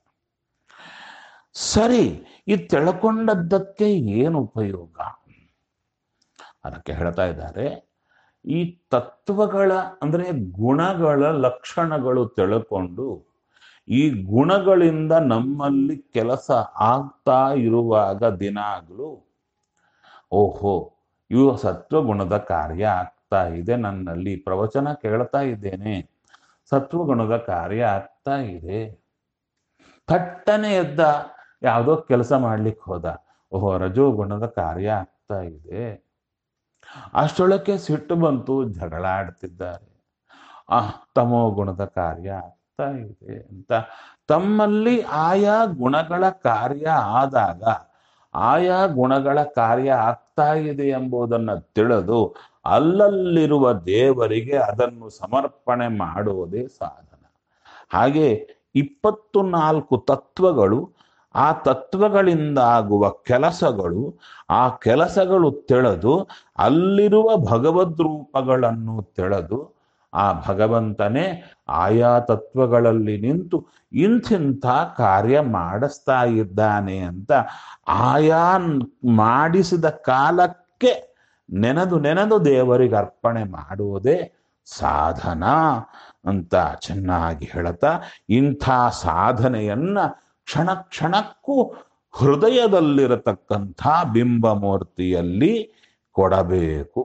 ಸರಿ, ಈ ತಿಳ್ಕೊಂಡದ್ದಕ್ಕೆ ಏನು ಉಪಯೋಗ? ಅದಕ್ಕೆ ಹೇಳ್ತಾ ಇದ್ದಾರೆ, ಈ ತತ್ವಗಳ ಅಂದ್ರೆ ಗುಣಗಳ ಲಕ್ಷಣಗಳು ತಿಳ್ಕೊಂಡು ಈ ಗುಣಗಳಿಂದ ನಮ್ಮಲ್ಲಿ ಕೆಲಸ ಆಗ್ತಾ ಇರುವಾಗ ದಿನಾಗ್ಲೂ ಓಹೋ, ಇವು ಸತ್ವಗುಣದ ಕಾರ್ಯ ಆಗ್ತಾ ಇದೆ, ನನ್ನಲ್ಲಿ ಪ್ರವಚನ ಕೇಳ್ತಾ ಇದ್ದೇನೆ, ಸತ್ವಗುಣದ ಕಾರ್ಯ ಆಗ್ತಾ ಇದೆ. ಥಟ್ಟನೆ ಎದ್ದ ಯಾವುದೋ ಕೆಲಸ ಮಾಡ್ಲಿಕ್ಕೆ ಹೋದ, ಓಹೋ ರಜೋಗುಣದ ಕಾರ್ಯ ಆಗ್ತಾ ಇದೆ. ಅಷ್ಟೊಳಕ್ಕೆ ಸಿಟ್ಟು ಬಂತು, ಜಗಳ ಆಡ್ತಿದ್ದಾರೆ, ತಮೋ ಗುಣದ ಕಾರ್ಯ ಆಗ್ತಾ ಇದೆ ಅಂತ. ತಮ್ಮಲ್ಲಿ ಆಯಾ ಗುಣಗಳ ಕಾರ್ಯ ಆದಾಗ ಆಯಾ ಗುಣಗಳ ಕಾರ್ಯ ಆಗ್ತಾ ಇದೆ ಎಂಬುದನ್ನು ತಿಳಿದು ಅಲ್ಲಲ್ಲಿರುವ ದೇವರಿಗೆ ಅದನ್ನು ಸಮರ್ಪಣೆ ಮಾಡುವುದೇ ಸಾಧನ. ಹಾಗೆ 24 ತತ್ವಗಳು, ಆ ತತ್ವಗಳಿಂದಾಗುವ ಕೆಲಸಗಳು, ಆ ಕೆಲಸಗಳು ತಿಳಿದು ಅಲ್ಲಿರುವ ಭಗವದ್ ರೂಪಗಳನ್ನು ತಿಳಿದು ಆ ಭಗವಂತನೇ ಆಯಾ ತತ್ವಗಳಲ್ಲಿ ನಿಂತು ಇಂಥಿಂಥ ಕಾರ್ಯ ಮಾಡಿಸ್ತಾ ಇದ್ದಾನೆ ಅಂತ ಆಯಾ ಮಾಡಿಸಿದ ಕಾಲಕ್ಕೆ ನೆನೆದು ನೆನೆದು ದೇವರಿಗೆ ಅರ್ಪಣೆ ಮಾಡುವುದೇ ಸಾಧನ ಅಂತ ಚೆನ್ನಾಗಿ ಹೇಳ್ತಾ, ಇಂಥ ಸಾಧನೆಯನ್ನ ಕ್ಷಣ ಕ್ಷಣಕ್ಕೂ ಹೃದಯದಲ್ಲಿರತಕ್ಕಂಥ ಬಿಂಬಮೂರ್ತಿಯಲ್ಲಿ ಕೊಡಬೇಕು.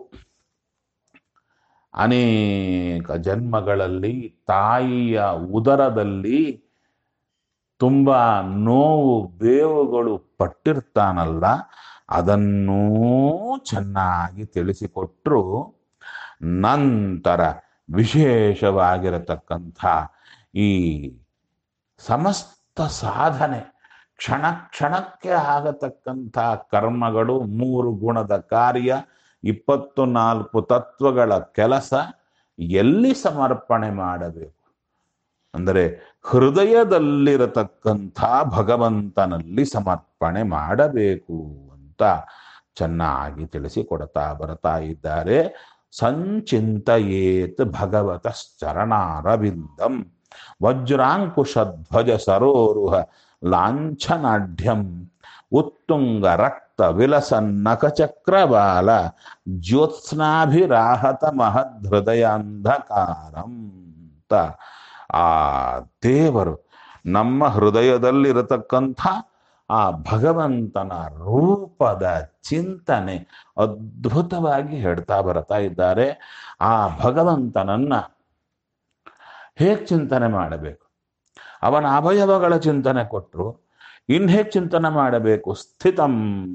ಅನೇಕ ಜನ್ಮಗಳಲ್ಲಿ ತಾಯಿಯ ಉದರದಲ್ಲಿ ತುಂಬಾ ನೋವು ಬೇವುಗಳು ಪಟ್ಟಿರ್ತಾನಲ್ಲ, ಅದನ್ನೂ ಚೆನ್ನಾಗಿ ತಿಳಿಸಿಕೊಟ್ರು. ನಂತರ ವಿಶೇಷವಾಗಿರತಕ್ಕಂಥ ಈ ಸಮಸ್ತ ಸಾಧನೆ, ಕ್ಷಣ ಕ್ಷಣಕ್ಕೆ ಆಗತಕ್ಕಂಥ ಕರ್ಮಗಳು, 3 ಗುಣದ ಕಾರ್ಯ, 24 ತತ್ವಗಳ ಕೆಲಸ ಎಲ್ಲಿ ಸಮರ್ಪಣೆ ಮಾಡಬೇಕು ಅಂದರೆ ಹೃದಯದಲ್ಲಿರತಕ್ಕಂಥ ಭಗವಂತನಲ್ಲಿ ಸಮರ್ಪಣೆ ಮಾಡಬೇಕು ಅಂತ ಚೆನ್ನಾಗಿ ತಿಳಿಸಿಕೊಡ್ತಾ ಬರ್ತಾ ಇದ್ದಾರೆ. ಸಂಚಿಂತಯೇತ್ ಭಗವತಶ್ಚರಣಾರವಿಂದಂ ವಜ್ರಾಂಕುಶಧ್ವಜ ಸರೋರುಹ ಲಾಂಛನಾಢ್ಯಂ ಉತ್ತುಂಗ ರಕ್ತ ವಿಲಸನ್ನಕಚಕ್ರಬಾಲ ಜ್ಯೋತ್ಸ್ನಾಭಿರಾಹತ ಮಹದೃದಯಾಂಧಕಾರಂ ಅಂತ ಆ ದೇವರು ನಮ್ಮ ಹೃದಯದಲ್ಲಿರತಕ್ಕಂಥ ಆ ಭಗವಂತನ ರೂಪದ ಚಿಂತನೆ ಅದ್ಭುತವಾಗಿ ಹೇಳ್ತಾ ಬರ್ತಾ ಇದ್ದಾರೆ. ಆ ಭಗವಂತನನ್ನ ಹೇಗೆ ಚಿಂತನೆ ಮಾಡಬೇಕು, ಅವನ ಅವಯವಗಳ ಚಿಂತನೆ ಕೊಟ್ಟರು. ಇನ್ ಹೇಗೆ ಚಿಂತನೆ ಮಾಡಬೇಕು, ಸ್ಥಿತಂ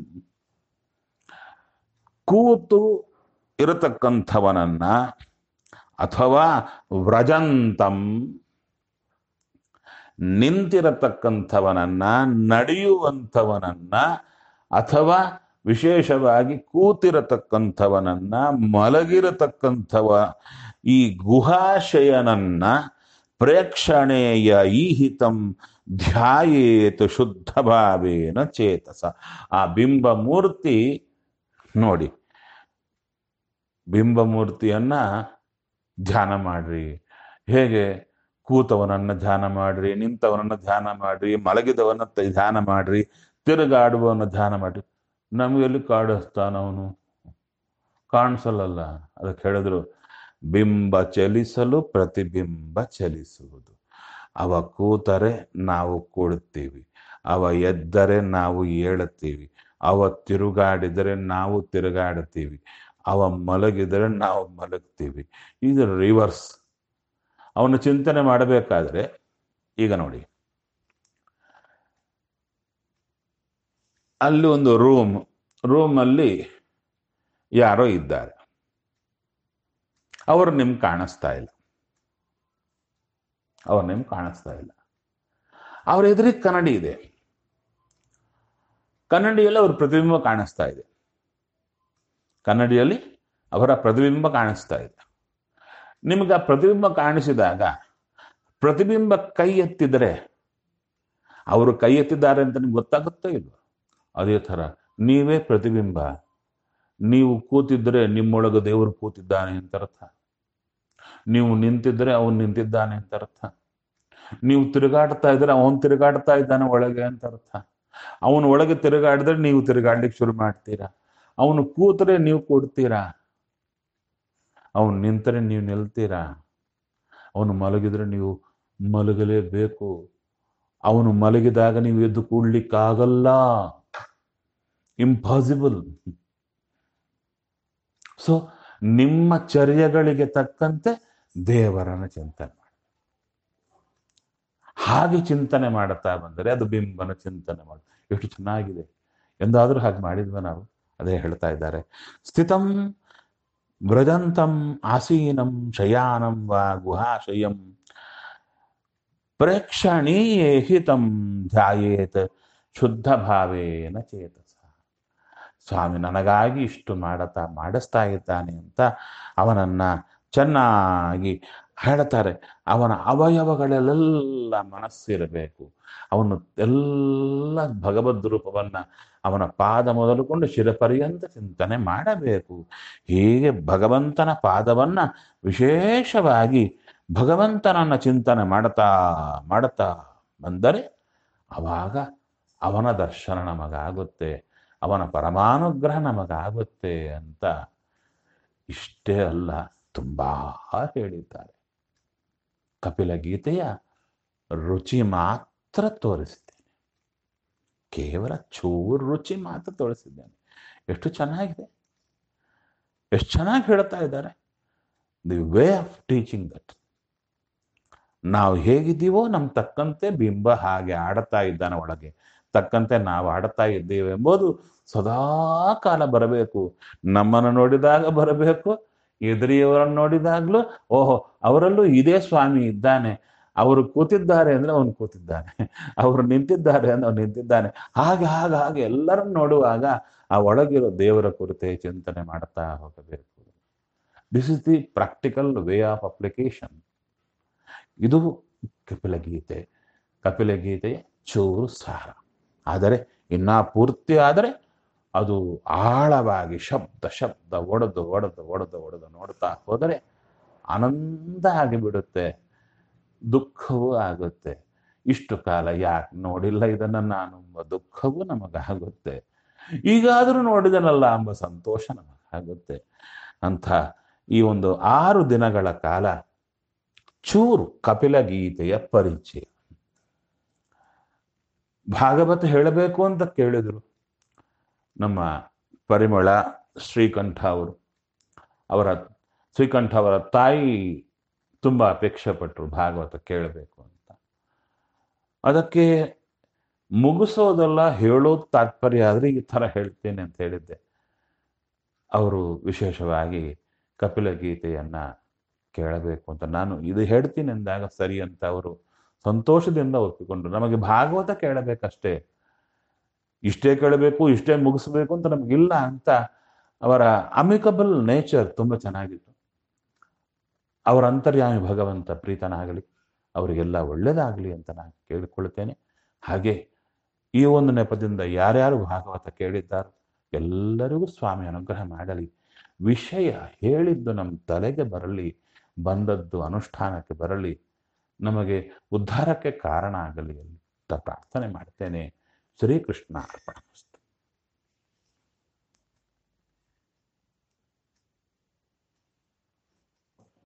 ಕೂತು ಇರತಕ್ಕಂಥವನನ್ನ, ಅಥವಾ ವ್ರಜಂತಂ ನಿಂತಿರತಕ್ಕಂಥವನನ್ನ, ನಡೆಯುವಂಥವನನ್ನ, ಅಥವಾ ವಿಶೇಷವಾಗಿ ಕೂತಿರತಕ್ಕಂಥವನನ್ನ, ಮಲಗಿರತಕ್ಕಂಥವ ಈ ಗುಹಾಶಯನನ್ನ ಪ್ರೇಕ್ಷಣೇಯ ಈಹಿತಂ ಧ್ಯಾಯೇತ್ ಶುದ್ಧ ಭಾವೇನ ಚೇತಸ. ಆ ಬಿಂಬಮೂರ್ತಿ ನೋಡಿ, ಬಿಂಬಮೂರ್ತಿಯನ್ನ ಧ್ಯಾನ ಮಾಡ್ರಿ. ಹೇಗೆ? ಕೂತವನನ್ನ ಧ್ಯಾನ ಮಾಡ್ರಿ, ನಿಂತವನನ್ನ ಧ್ಯಾನ ಮಾಡ್ರಿ, ಮಲಗಿದವನ್ನ ಧ್ಯಾನ ಮಾಡ್ರಿ, ತಿರುಗಾಡುವವನ್ನ ಧ್ಯಾನ ಮಾಡ್ರಿ. ನಮಗೆಲ್ಲಿ ಕಾಡಿಸ್ತಾನವನು? ಕಾಣಿಸಲ್ಲ. ಅದಕ್ಕೆ ಹೇಳಿದ್ರು, ಬಿಂಬ ಚಲಿಸಲು ಪ್ರತಿಬಿಂಬ ಚಲಿಸುವುದು. ಅವ ಕೂತರೆ ನಾವು ಕೂಡುತ್ತೀವಿ, ಅವ ಎದ್ದರೆ ನಾವು ಏಳುತ್ತೀವಿ, ಅವ ತಿರುಗಾಡಿದರೆ ನಾವು ತಿರುಗಾಡುತ್ತೀವಿ, ಅವ ಮಲಗಿದರೆ ನಾವು ಮಲಗ್ತೀವಿ. ಇದು ರಿವರ್ಸ್. ಅವನು ಚಿಂತನೆ ಮಾಡಬೇಕಾದ್ರೆ ಈಗ ನೋಡಿ, ಅಲ್ಲಿ ಒಂದು ರೂಮಲ್ಲಿ ಯಾರೋ ಇದ್ದಾರೆ, ಅವರು ನಿಮ್ಗೆ ಕಾಣಿಸ್ತಾ ಇಲ್ಲ, ಅವ್ರ ಎದುರಿಗೆ ಕನ್ನಡಿ ಇದೆ, ಕನ್ನಡಿಯಲ್ಲಿ ಅವ್ರ ಪ್ರತಿಬಿಂಬ ಕಾಣಿಸ್ತಾ ಇದೆ, ಕನ್ನಡಿಯಲ್ಲಿ ಅವರ ಪ್ರತಿಬಿಂಬ ಕಾಣಿಸ್ತಾ ಇದೆ. ನಿಮ್ಗೆ ಆ ಪ್ರತಿಬಿಂಬ ಕಾಣಿಸಿದಾಗ ಪ್ರತಿಬಿಂಬ ಕೈ ಎತ್ತಿದರೆ ಅವರು ಕೈ ಎತ್ತಿದ್ದಾರೆ ಅಂತ ನಿಮ್ಗೆ ಗೊತ್ತಾಗುತ್ತೋ ಇಲ್ವ? ಅದೇ ಥರ ನೀವೇ ಪ್ರತಿಬಿಂಬ. ನೀವು ಕೂತಿದ್ರೆ ನಿಮ್ಮೊಳಗೆ ದೇವರು ಕೂತಿದ್ದಾನೆ ಅಂತ ಅರ್ಥ. ನೀವು ನಿಂತಿದ್ರೆ ಅವನು ನಿಂತಿದ್ದಾನೆ ಅಂತ ಅರ್ಥ. ನೀವು ತಿರುಗಾಡ್ತಾ ಇದ್ರೆ ಅವನು ತಿರುಗಾಡ್ತಾ ಇದ್ದಾನೆ ಒಳಗೆ ಅಂತ ಅರ್ಥ. ಅವನು ಒಳಗೆ ತಿರುಗಾಡಿದ್ರೆ ನೀವು ತಿರುಗಾಡ್ಲಿಕ್ಕೆ ಶುರು ಮಾಡ್ತೀರಾ. ಅವನು ಕೂತ್ರೆ ನೀವು ಕೂಡ್ತೀರಾ, ಅವನು ನಿಂತರೆ ನೀವು ನಿಲ್ತೀರಾ, ಅವನು ಮಲಗಿದ್ರೆ ನೀವು ಮಲಗಲೇಬೇಕು. ಅವನು ಮಲಗಿದಾಗ ನೀವು ಎದ್ದು ಕೂಡ್ಲಿಕ್ಕಾಗಲ್ಲ, ಇಂಪಾಸಿಬಲ್. ಸೊ ನಿಮ್ಮ ಚರ್ಯಗಳಿಗೆ ತಕ್ಕಂತೆ ದೇವರನ್ನ ಚಿಂತನೆ ಮಾಡಿ. ಹಾಗೆ ಚಿಂತನೆ ಮಾಡುತ್ತಾ ಬಂದರೆ ಅದು ಬಿಂಬನ ಚಿಂತನೆ ಮಾಡಿ ಎಷ್ಟು ಚೆನ್ನಾಗಿದೆ. ಎಂದಾದ್ರೂ ಹಾಗೆ ಮಾಡಿದ್ವ ನಾವು? ಅದೇ ಹೇಳ್ತಾ ಇದ್ದಾರೆ. ಸ್ಥಿತಂ ವ್ರಜಂತಂ ಆಸೀನಂ ಶಯಾನಂ ವಾ ಗುಹಾಶಯಂ ಪ್ರೇಕ್ಷಣೀಯೇ ಹಿತಂ ಧ್ಯಾಯೇತ್ ಶುದ್ಧ ಭಾವೇನ ಚೇತಸ. ಸ್ವಾಮಿ ನನಗಾಗಿ ಇಷ್ಟು ಮಾಡಿಸ್ತಾ ಇದ್ದಾನೆ ಅಂತ ಅವನನ್ನ ಚೆನ್ನಾಗಿ ಹೇಳ್ತಾರೆ. ಅವನ ಅವಯವಗಳಲ್ಲೆಲ್ಲ ಮನಸ್ಸಿರಬೇಕು. ಅವನು ಎಲ್ಲ ಭಗವದ್ ರೂಪವನ್ನ ಅವನ ಪಾದ ಮೊದಲುಕೊಂಡು ಶಿರಪರ್ಯಂತ ಚಿಂತನೆ ಮಾಡಬೇಕು. ಹೀಗೆ ಭಗವಂತನ ಪಾದವನ್ನ ವಿಶೇಷವಾಗಿ ಭಗವಂತನನ್ನ ಚಿಂತನೆ ಮಾಡ್ತಾ ಮಾಡ್ತಾ ಬಂದರೆ ಅವಾಗ ಅವನ ದರ್ಶನ ನಮಗಾಗುತ್ತೆ, ಅವನ ಪರಮಾನುಗ್ರಹ ನಮಗಾಗುತ್ತೆ ಅಂತ. ಇಷ್ಟೇ ಅಲ್ಲ, ತುಂಬಾ ಹೇಳಿದ್ದಾರೆ. ಕಪಿಲ ಗೀತೆಯ ರುಚಿ ಮಾತ್ರ ತೋರಿಸಿದ್ದೇನೆ, ಕೇವಲ ಚೂರು ರುಚಿ ಮಾತ್ರ ತೋರಿಸಿದ್ದೇನೆ. ಎಷ್ಟು ಚೆನ್ನಾಗಿದೆ, ಎಷ್ಟು ಚೆನ್ನಾಗಿ ಹೇಳ್ತಾ ಇದ್ದಾರೆ. The way of teaching that. ನಾವು ಹೇಗಿದ್ದೀವೋ ನಮ್ಮ ತಕ್ಕಂತೆ ಬಿಂಬ ಹಾಗೆ ಆಡ್ತಾ ಇದ್ದಾನೆ ಒಳಗೆ, ತಕ್ಕಂತೆ ನಾವು ಆಡ್ತಾ ಇದ್ದೇವೆ ಎಂಬುದು ಸದಾ ಕಾಲ ಬರಬೇಕು. ನಮ್ಮನ್ನು ನೋಡಿದಾಗ ಬರಬೇಕು, ಎದುರಿಯವರನ್ನು ನೋಡಿದಾಗ್ಲೂ ಓಹೋ ಅವರಲ್ಲೂ ಇದೇ ಸ್ವಾಮಿ ಇದ್ದಾನೆ, ಅವರು ಕೂತಿದ್ದಾರೆ ಅಂದ್ರೆ ಅವನು ಕೂತಿದ್ದಾನೆ, ಅವರು ನಿಂತಿದ್ದಾರೆ ಅಂದ್ರೆ ಅವನು ನಿಂತಿದ್ದಾನೆ. ಹಾಗೆ ಹಾಗೆ ಹಾಗೆ ಎಲ್ಲರನ್ನು ನೋಡುವಾಗ ಆ ಒಳಗಿರೋ ದೇವರ ಕುರಿತೆ ಚಿಂತನೆ ಮಾಡ್ತಾ ಹೋಗಬೇಕು. This is the practical way of application. ಇದು ಕಪಿಲಗೀತೆ. ಕಪಿಲಗೀತೆಯ ಚೂರು ಸಾರ. ಆದರೆ ಇನ್ನ ಪೂರ್ತಿ ಆದರೆ ಅದು ಆಳವಾಗಿ ಶಬ್ದ ಶಬ್ದ ಒಡೆದು ಒಡೆದು ಒಡೆದು ಒಡೆದು ನೋಡ್ತಾ ಹೋದರೆ ಆನಂದ ಆಗಿಬಿಡುತ್ತೆ, ದುಃಖವೂ ಆಗುತ್ತೆ. ಇಷ್ಟು ಕಾಲ ಯಾಕೆ ನೋಡಿಲ್ಲ ಇದನ್ನ ನಾನು ಎಂಬ ದುಃಖವೂ ನಮಗಾಗುತ್ತೆ, ಈಗಾದರೂ ನೋಡಿದನಲ್ಲ ಎಂಬ ಸಂತೋಷ ನಮಗಾಗುತ್ತೆ. ಅಂತ ಈ ಒಂದು 6 ದಿನಗಳ ಕಾಲ ಚೂರು ಕಪಿಲಗೀತೆಯ ಪರಿಚಯ. ಭಾಗವತ ಹೇಳಬೇಕು ಅಂತ ಕೇಳಿದ್ರು ನಮ್ಮ ಪರಿಮಳ ಶ್ರೀಕಂಠ ಅವರು. ಶ್ರೀಕಂಠ ಅವರ ತಾಯಿ ತುಂಬಾ ಅಪೇಕ್ಷೆ ಪಟ್ಟರು ಭಾಗವತ ಕೇಳಬೇಕು ಅಂತ. ಅದಕ್ಕೆ ಮುಗಿಸೋದೆಲ್ಲ ಹೇಳೋದು ತಾತ್ಪರ್ಯ ಆದ್ರೆ ಈ ಥರ ಹೇಳ್ತೇನೆ ಅಂತ ಹೇಳಿದ್ದೆ. ಅವರು ವಿಶೇಷವಾಗಿ ಕಪಿಲಗೀತೆಯನ್ನ ಕೇಳಬೇಕು ಅಂತ ನಾನು ಇದು ಹೇಳ್ತೀನಿ ಅಂದಾಗ ಸರಿ ಅಂತ ಅವರು ಸಂತೋಷದಿಂದ ಒಪ್ಪಿಕೊಂಡ್ರು. ನಮಗೆ ಭಾಗವತ ಕೇಳಬೇಕಷ್ಟೇ, ಇಷ್ಟೇ ಕೇಳಬೇಕು ಇಷ್ಟೇ ಮುಗಿಸ್ಬೇಕು ಅಂತ ನಮಗಿಲ್ಲ ಅಂತ. ಅವರ ಅಮಿಕಬಲ್ ನೇಚರ್ ತುಂಬ ಚೆನ್ನಾಗಿತ್ತು. ಅವರ ಅಂತರ್ಯಾಮಿ ಭಗವಂತ ಪ್ರೀತನಾಗಲಿ, ಅವರಿಗೆಲ್ಲ ಒಳ್ಳೇದಾಗಲಿ ಅಂತ ನಾನು ಕೇಳಿಕೊಳ್ತೇನೆ. ಹಾಗೆ ಈ ಒಂದು ನೆಪದಿಂದ ಯಾರ್ಯಾರು ಭಾಗವತ ಕೇಳಿದ್ದಾರೋ ಎಲ್ಲರಿಗೂ ಸ್ವಾಮಿ ಅನುಗ್ರಹ ಮಾಡಲಿ. ವಿಷಯ ಹೇಳಿದ್ದು ನಮ್ಮ ತಲೆಗೆ ಬರಲಿ, ಬಂದದ್ದು ಅನುಷ್ಠಾನಕ್ಕೆ ಬರಲಿ, ನಮಗೆ ಉದ್ಧಾರಕ್ಕೆ ಕಾರಣ ಆಗಲಿ ಅಂತ ಪ್ರಾರ್ಥನೆ ಮಾಡ್ತೇನೆ. ಶ್ರೀಕೃಷ್ಣ ಅರ್ಪಣ.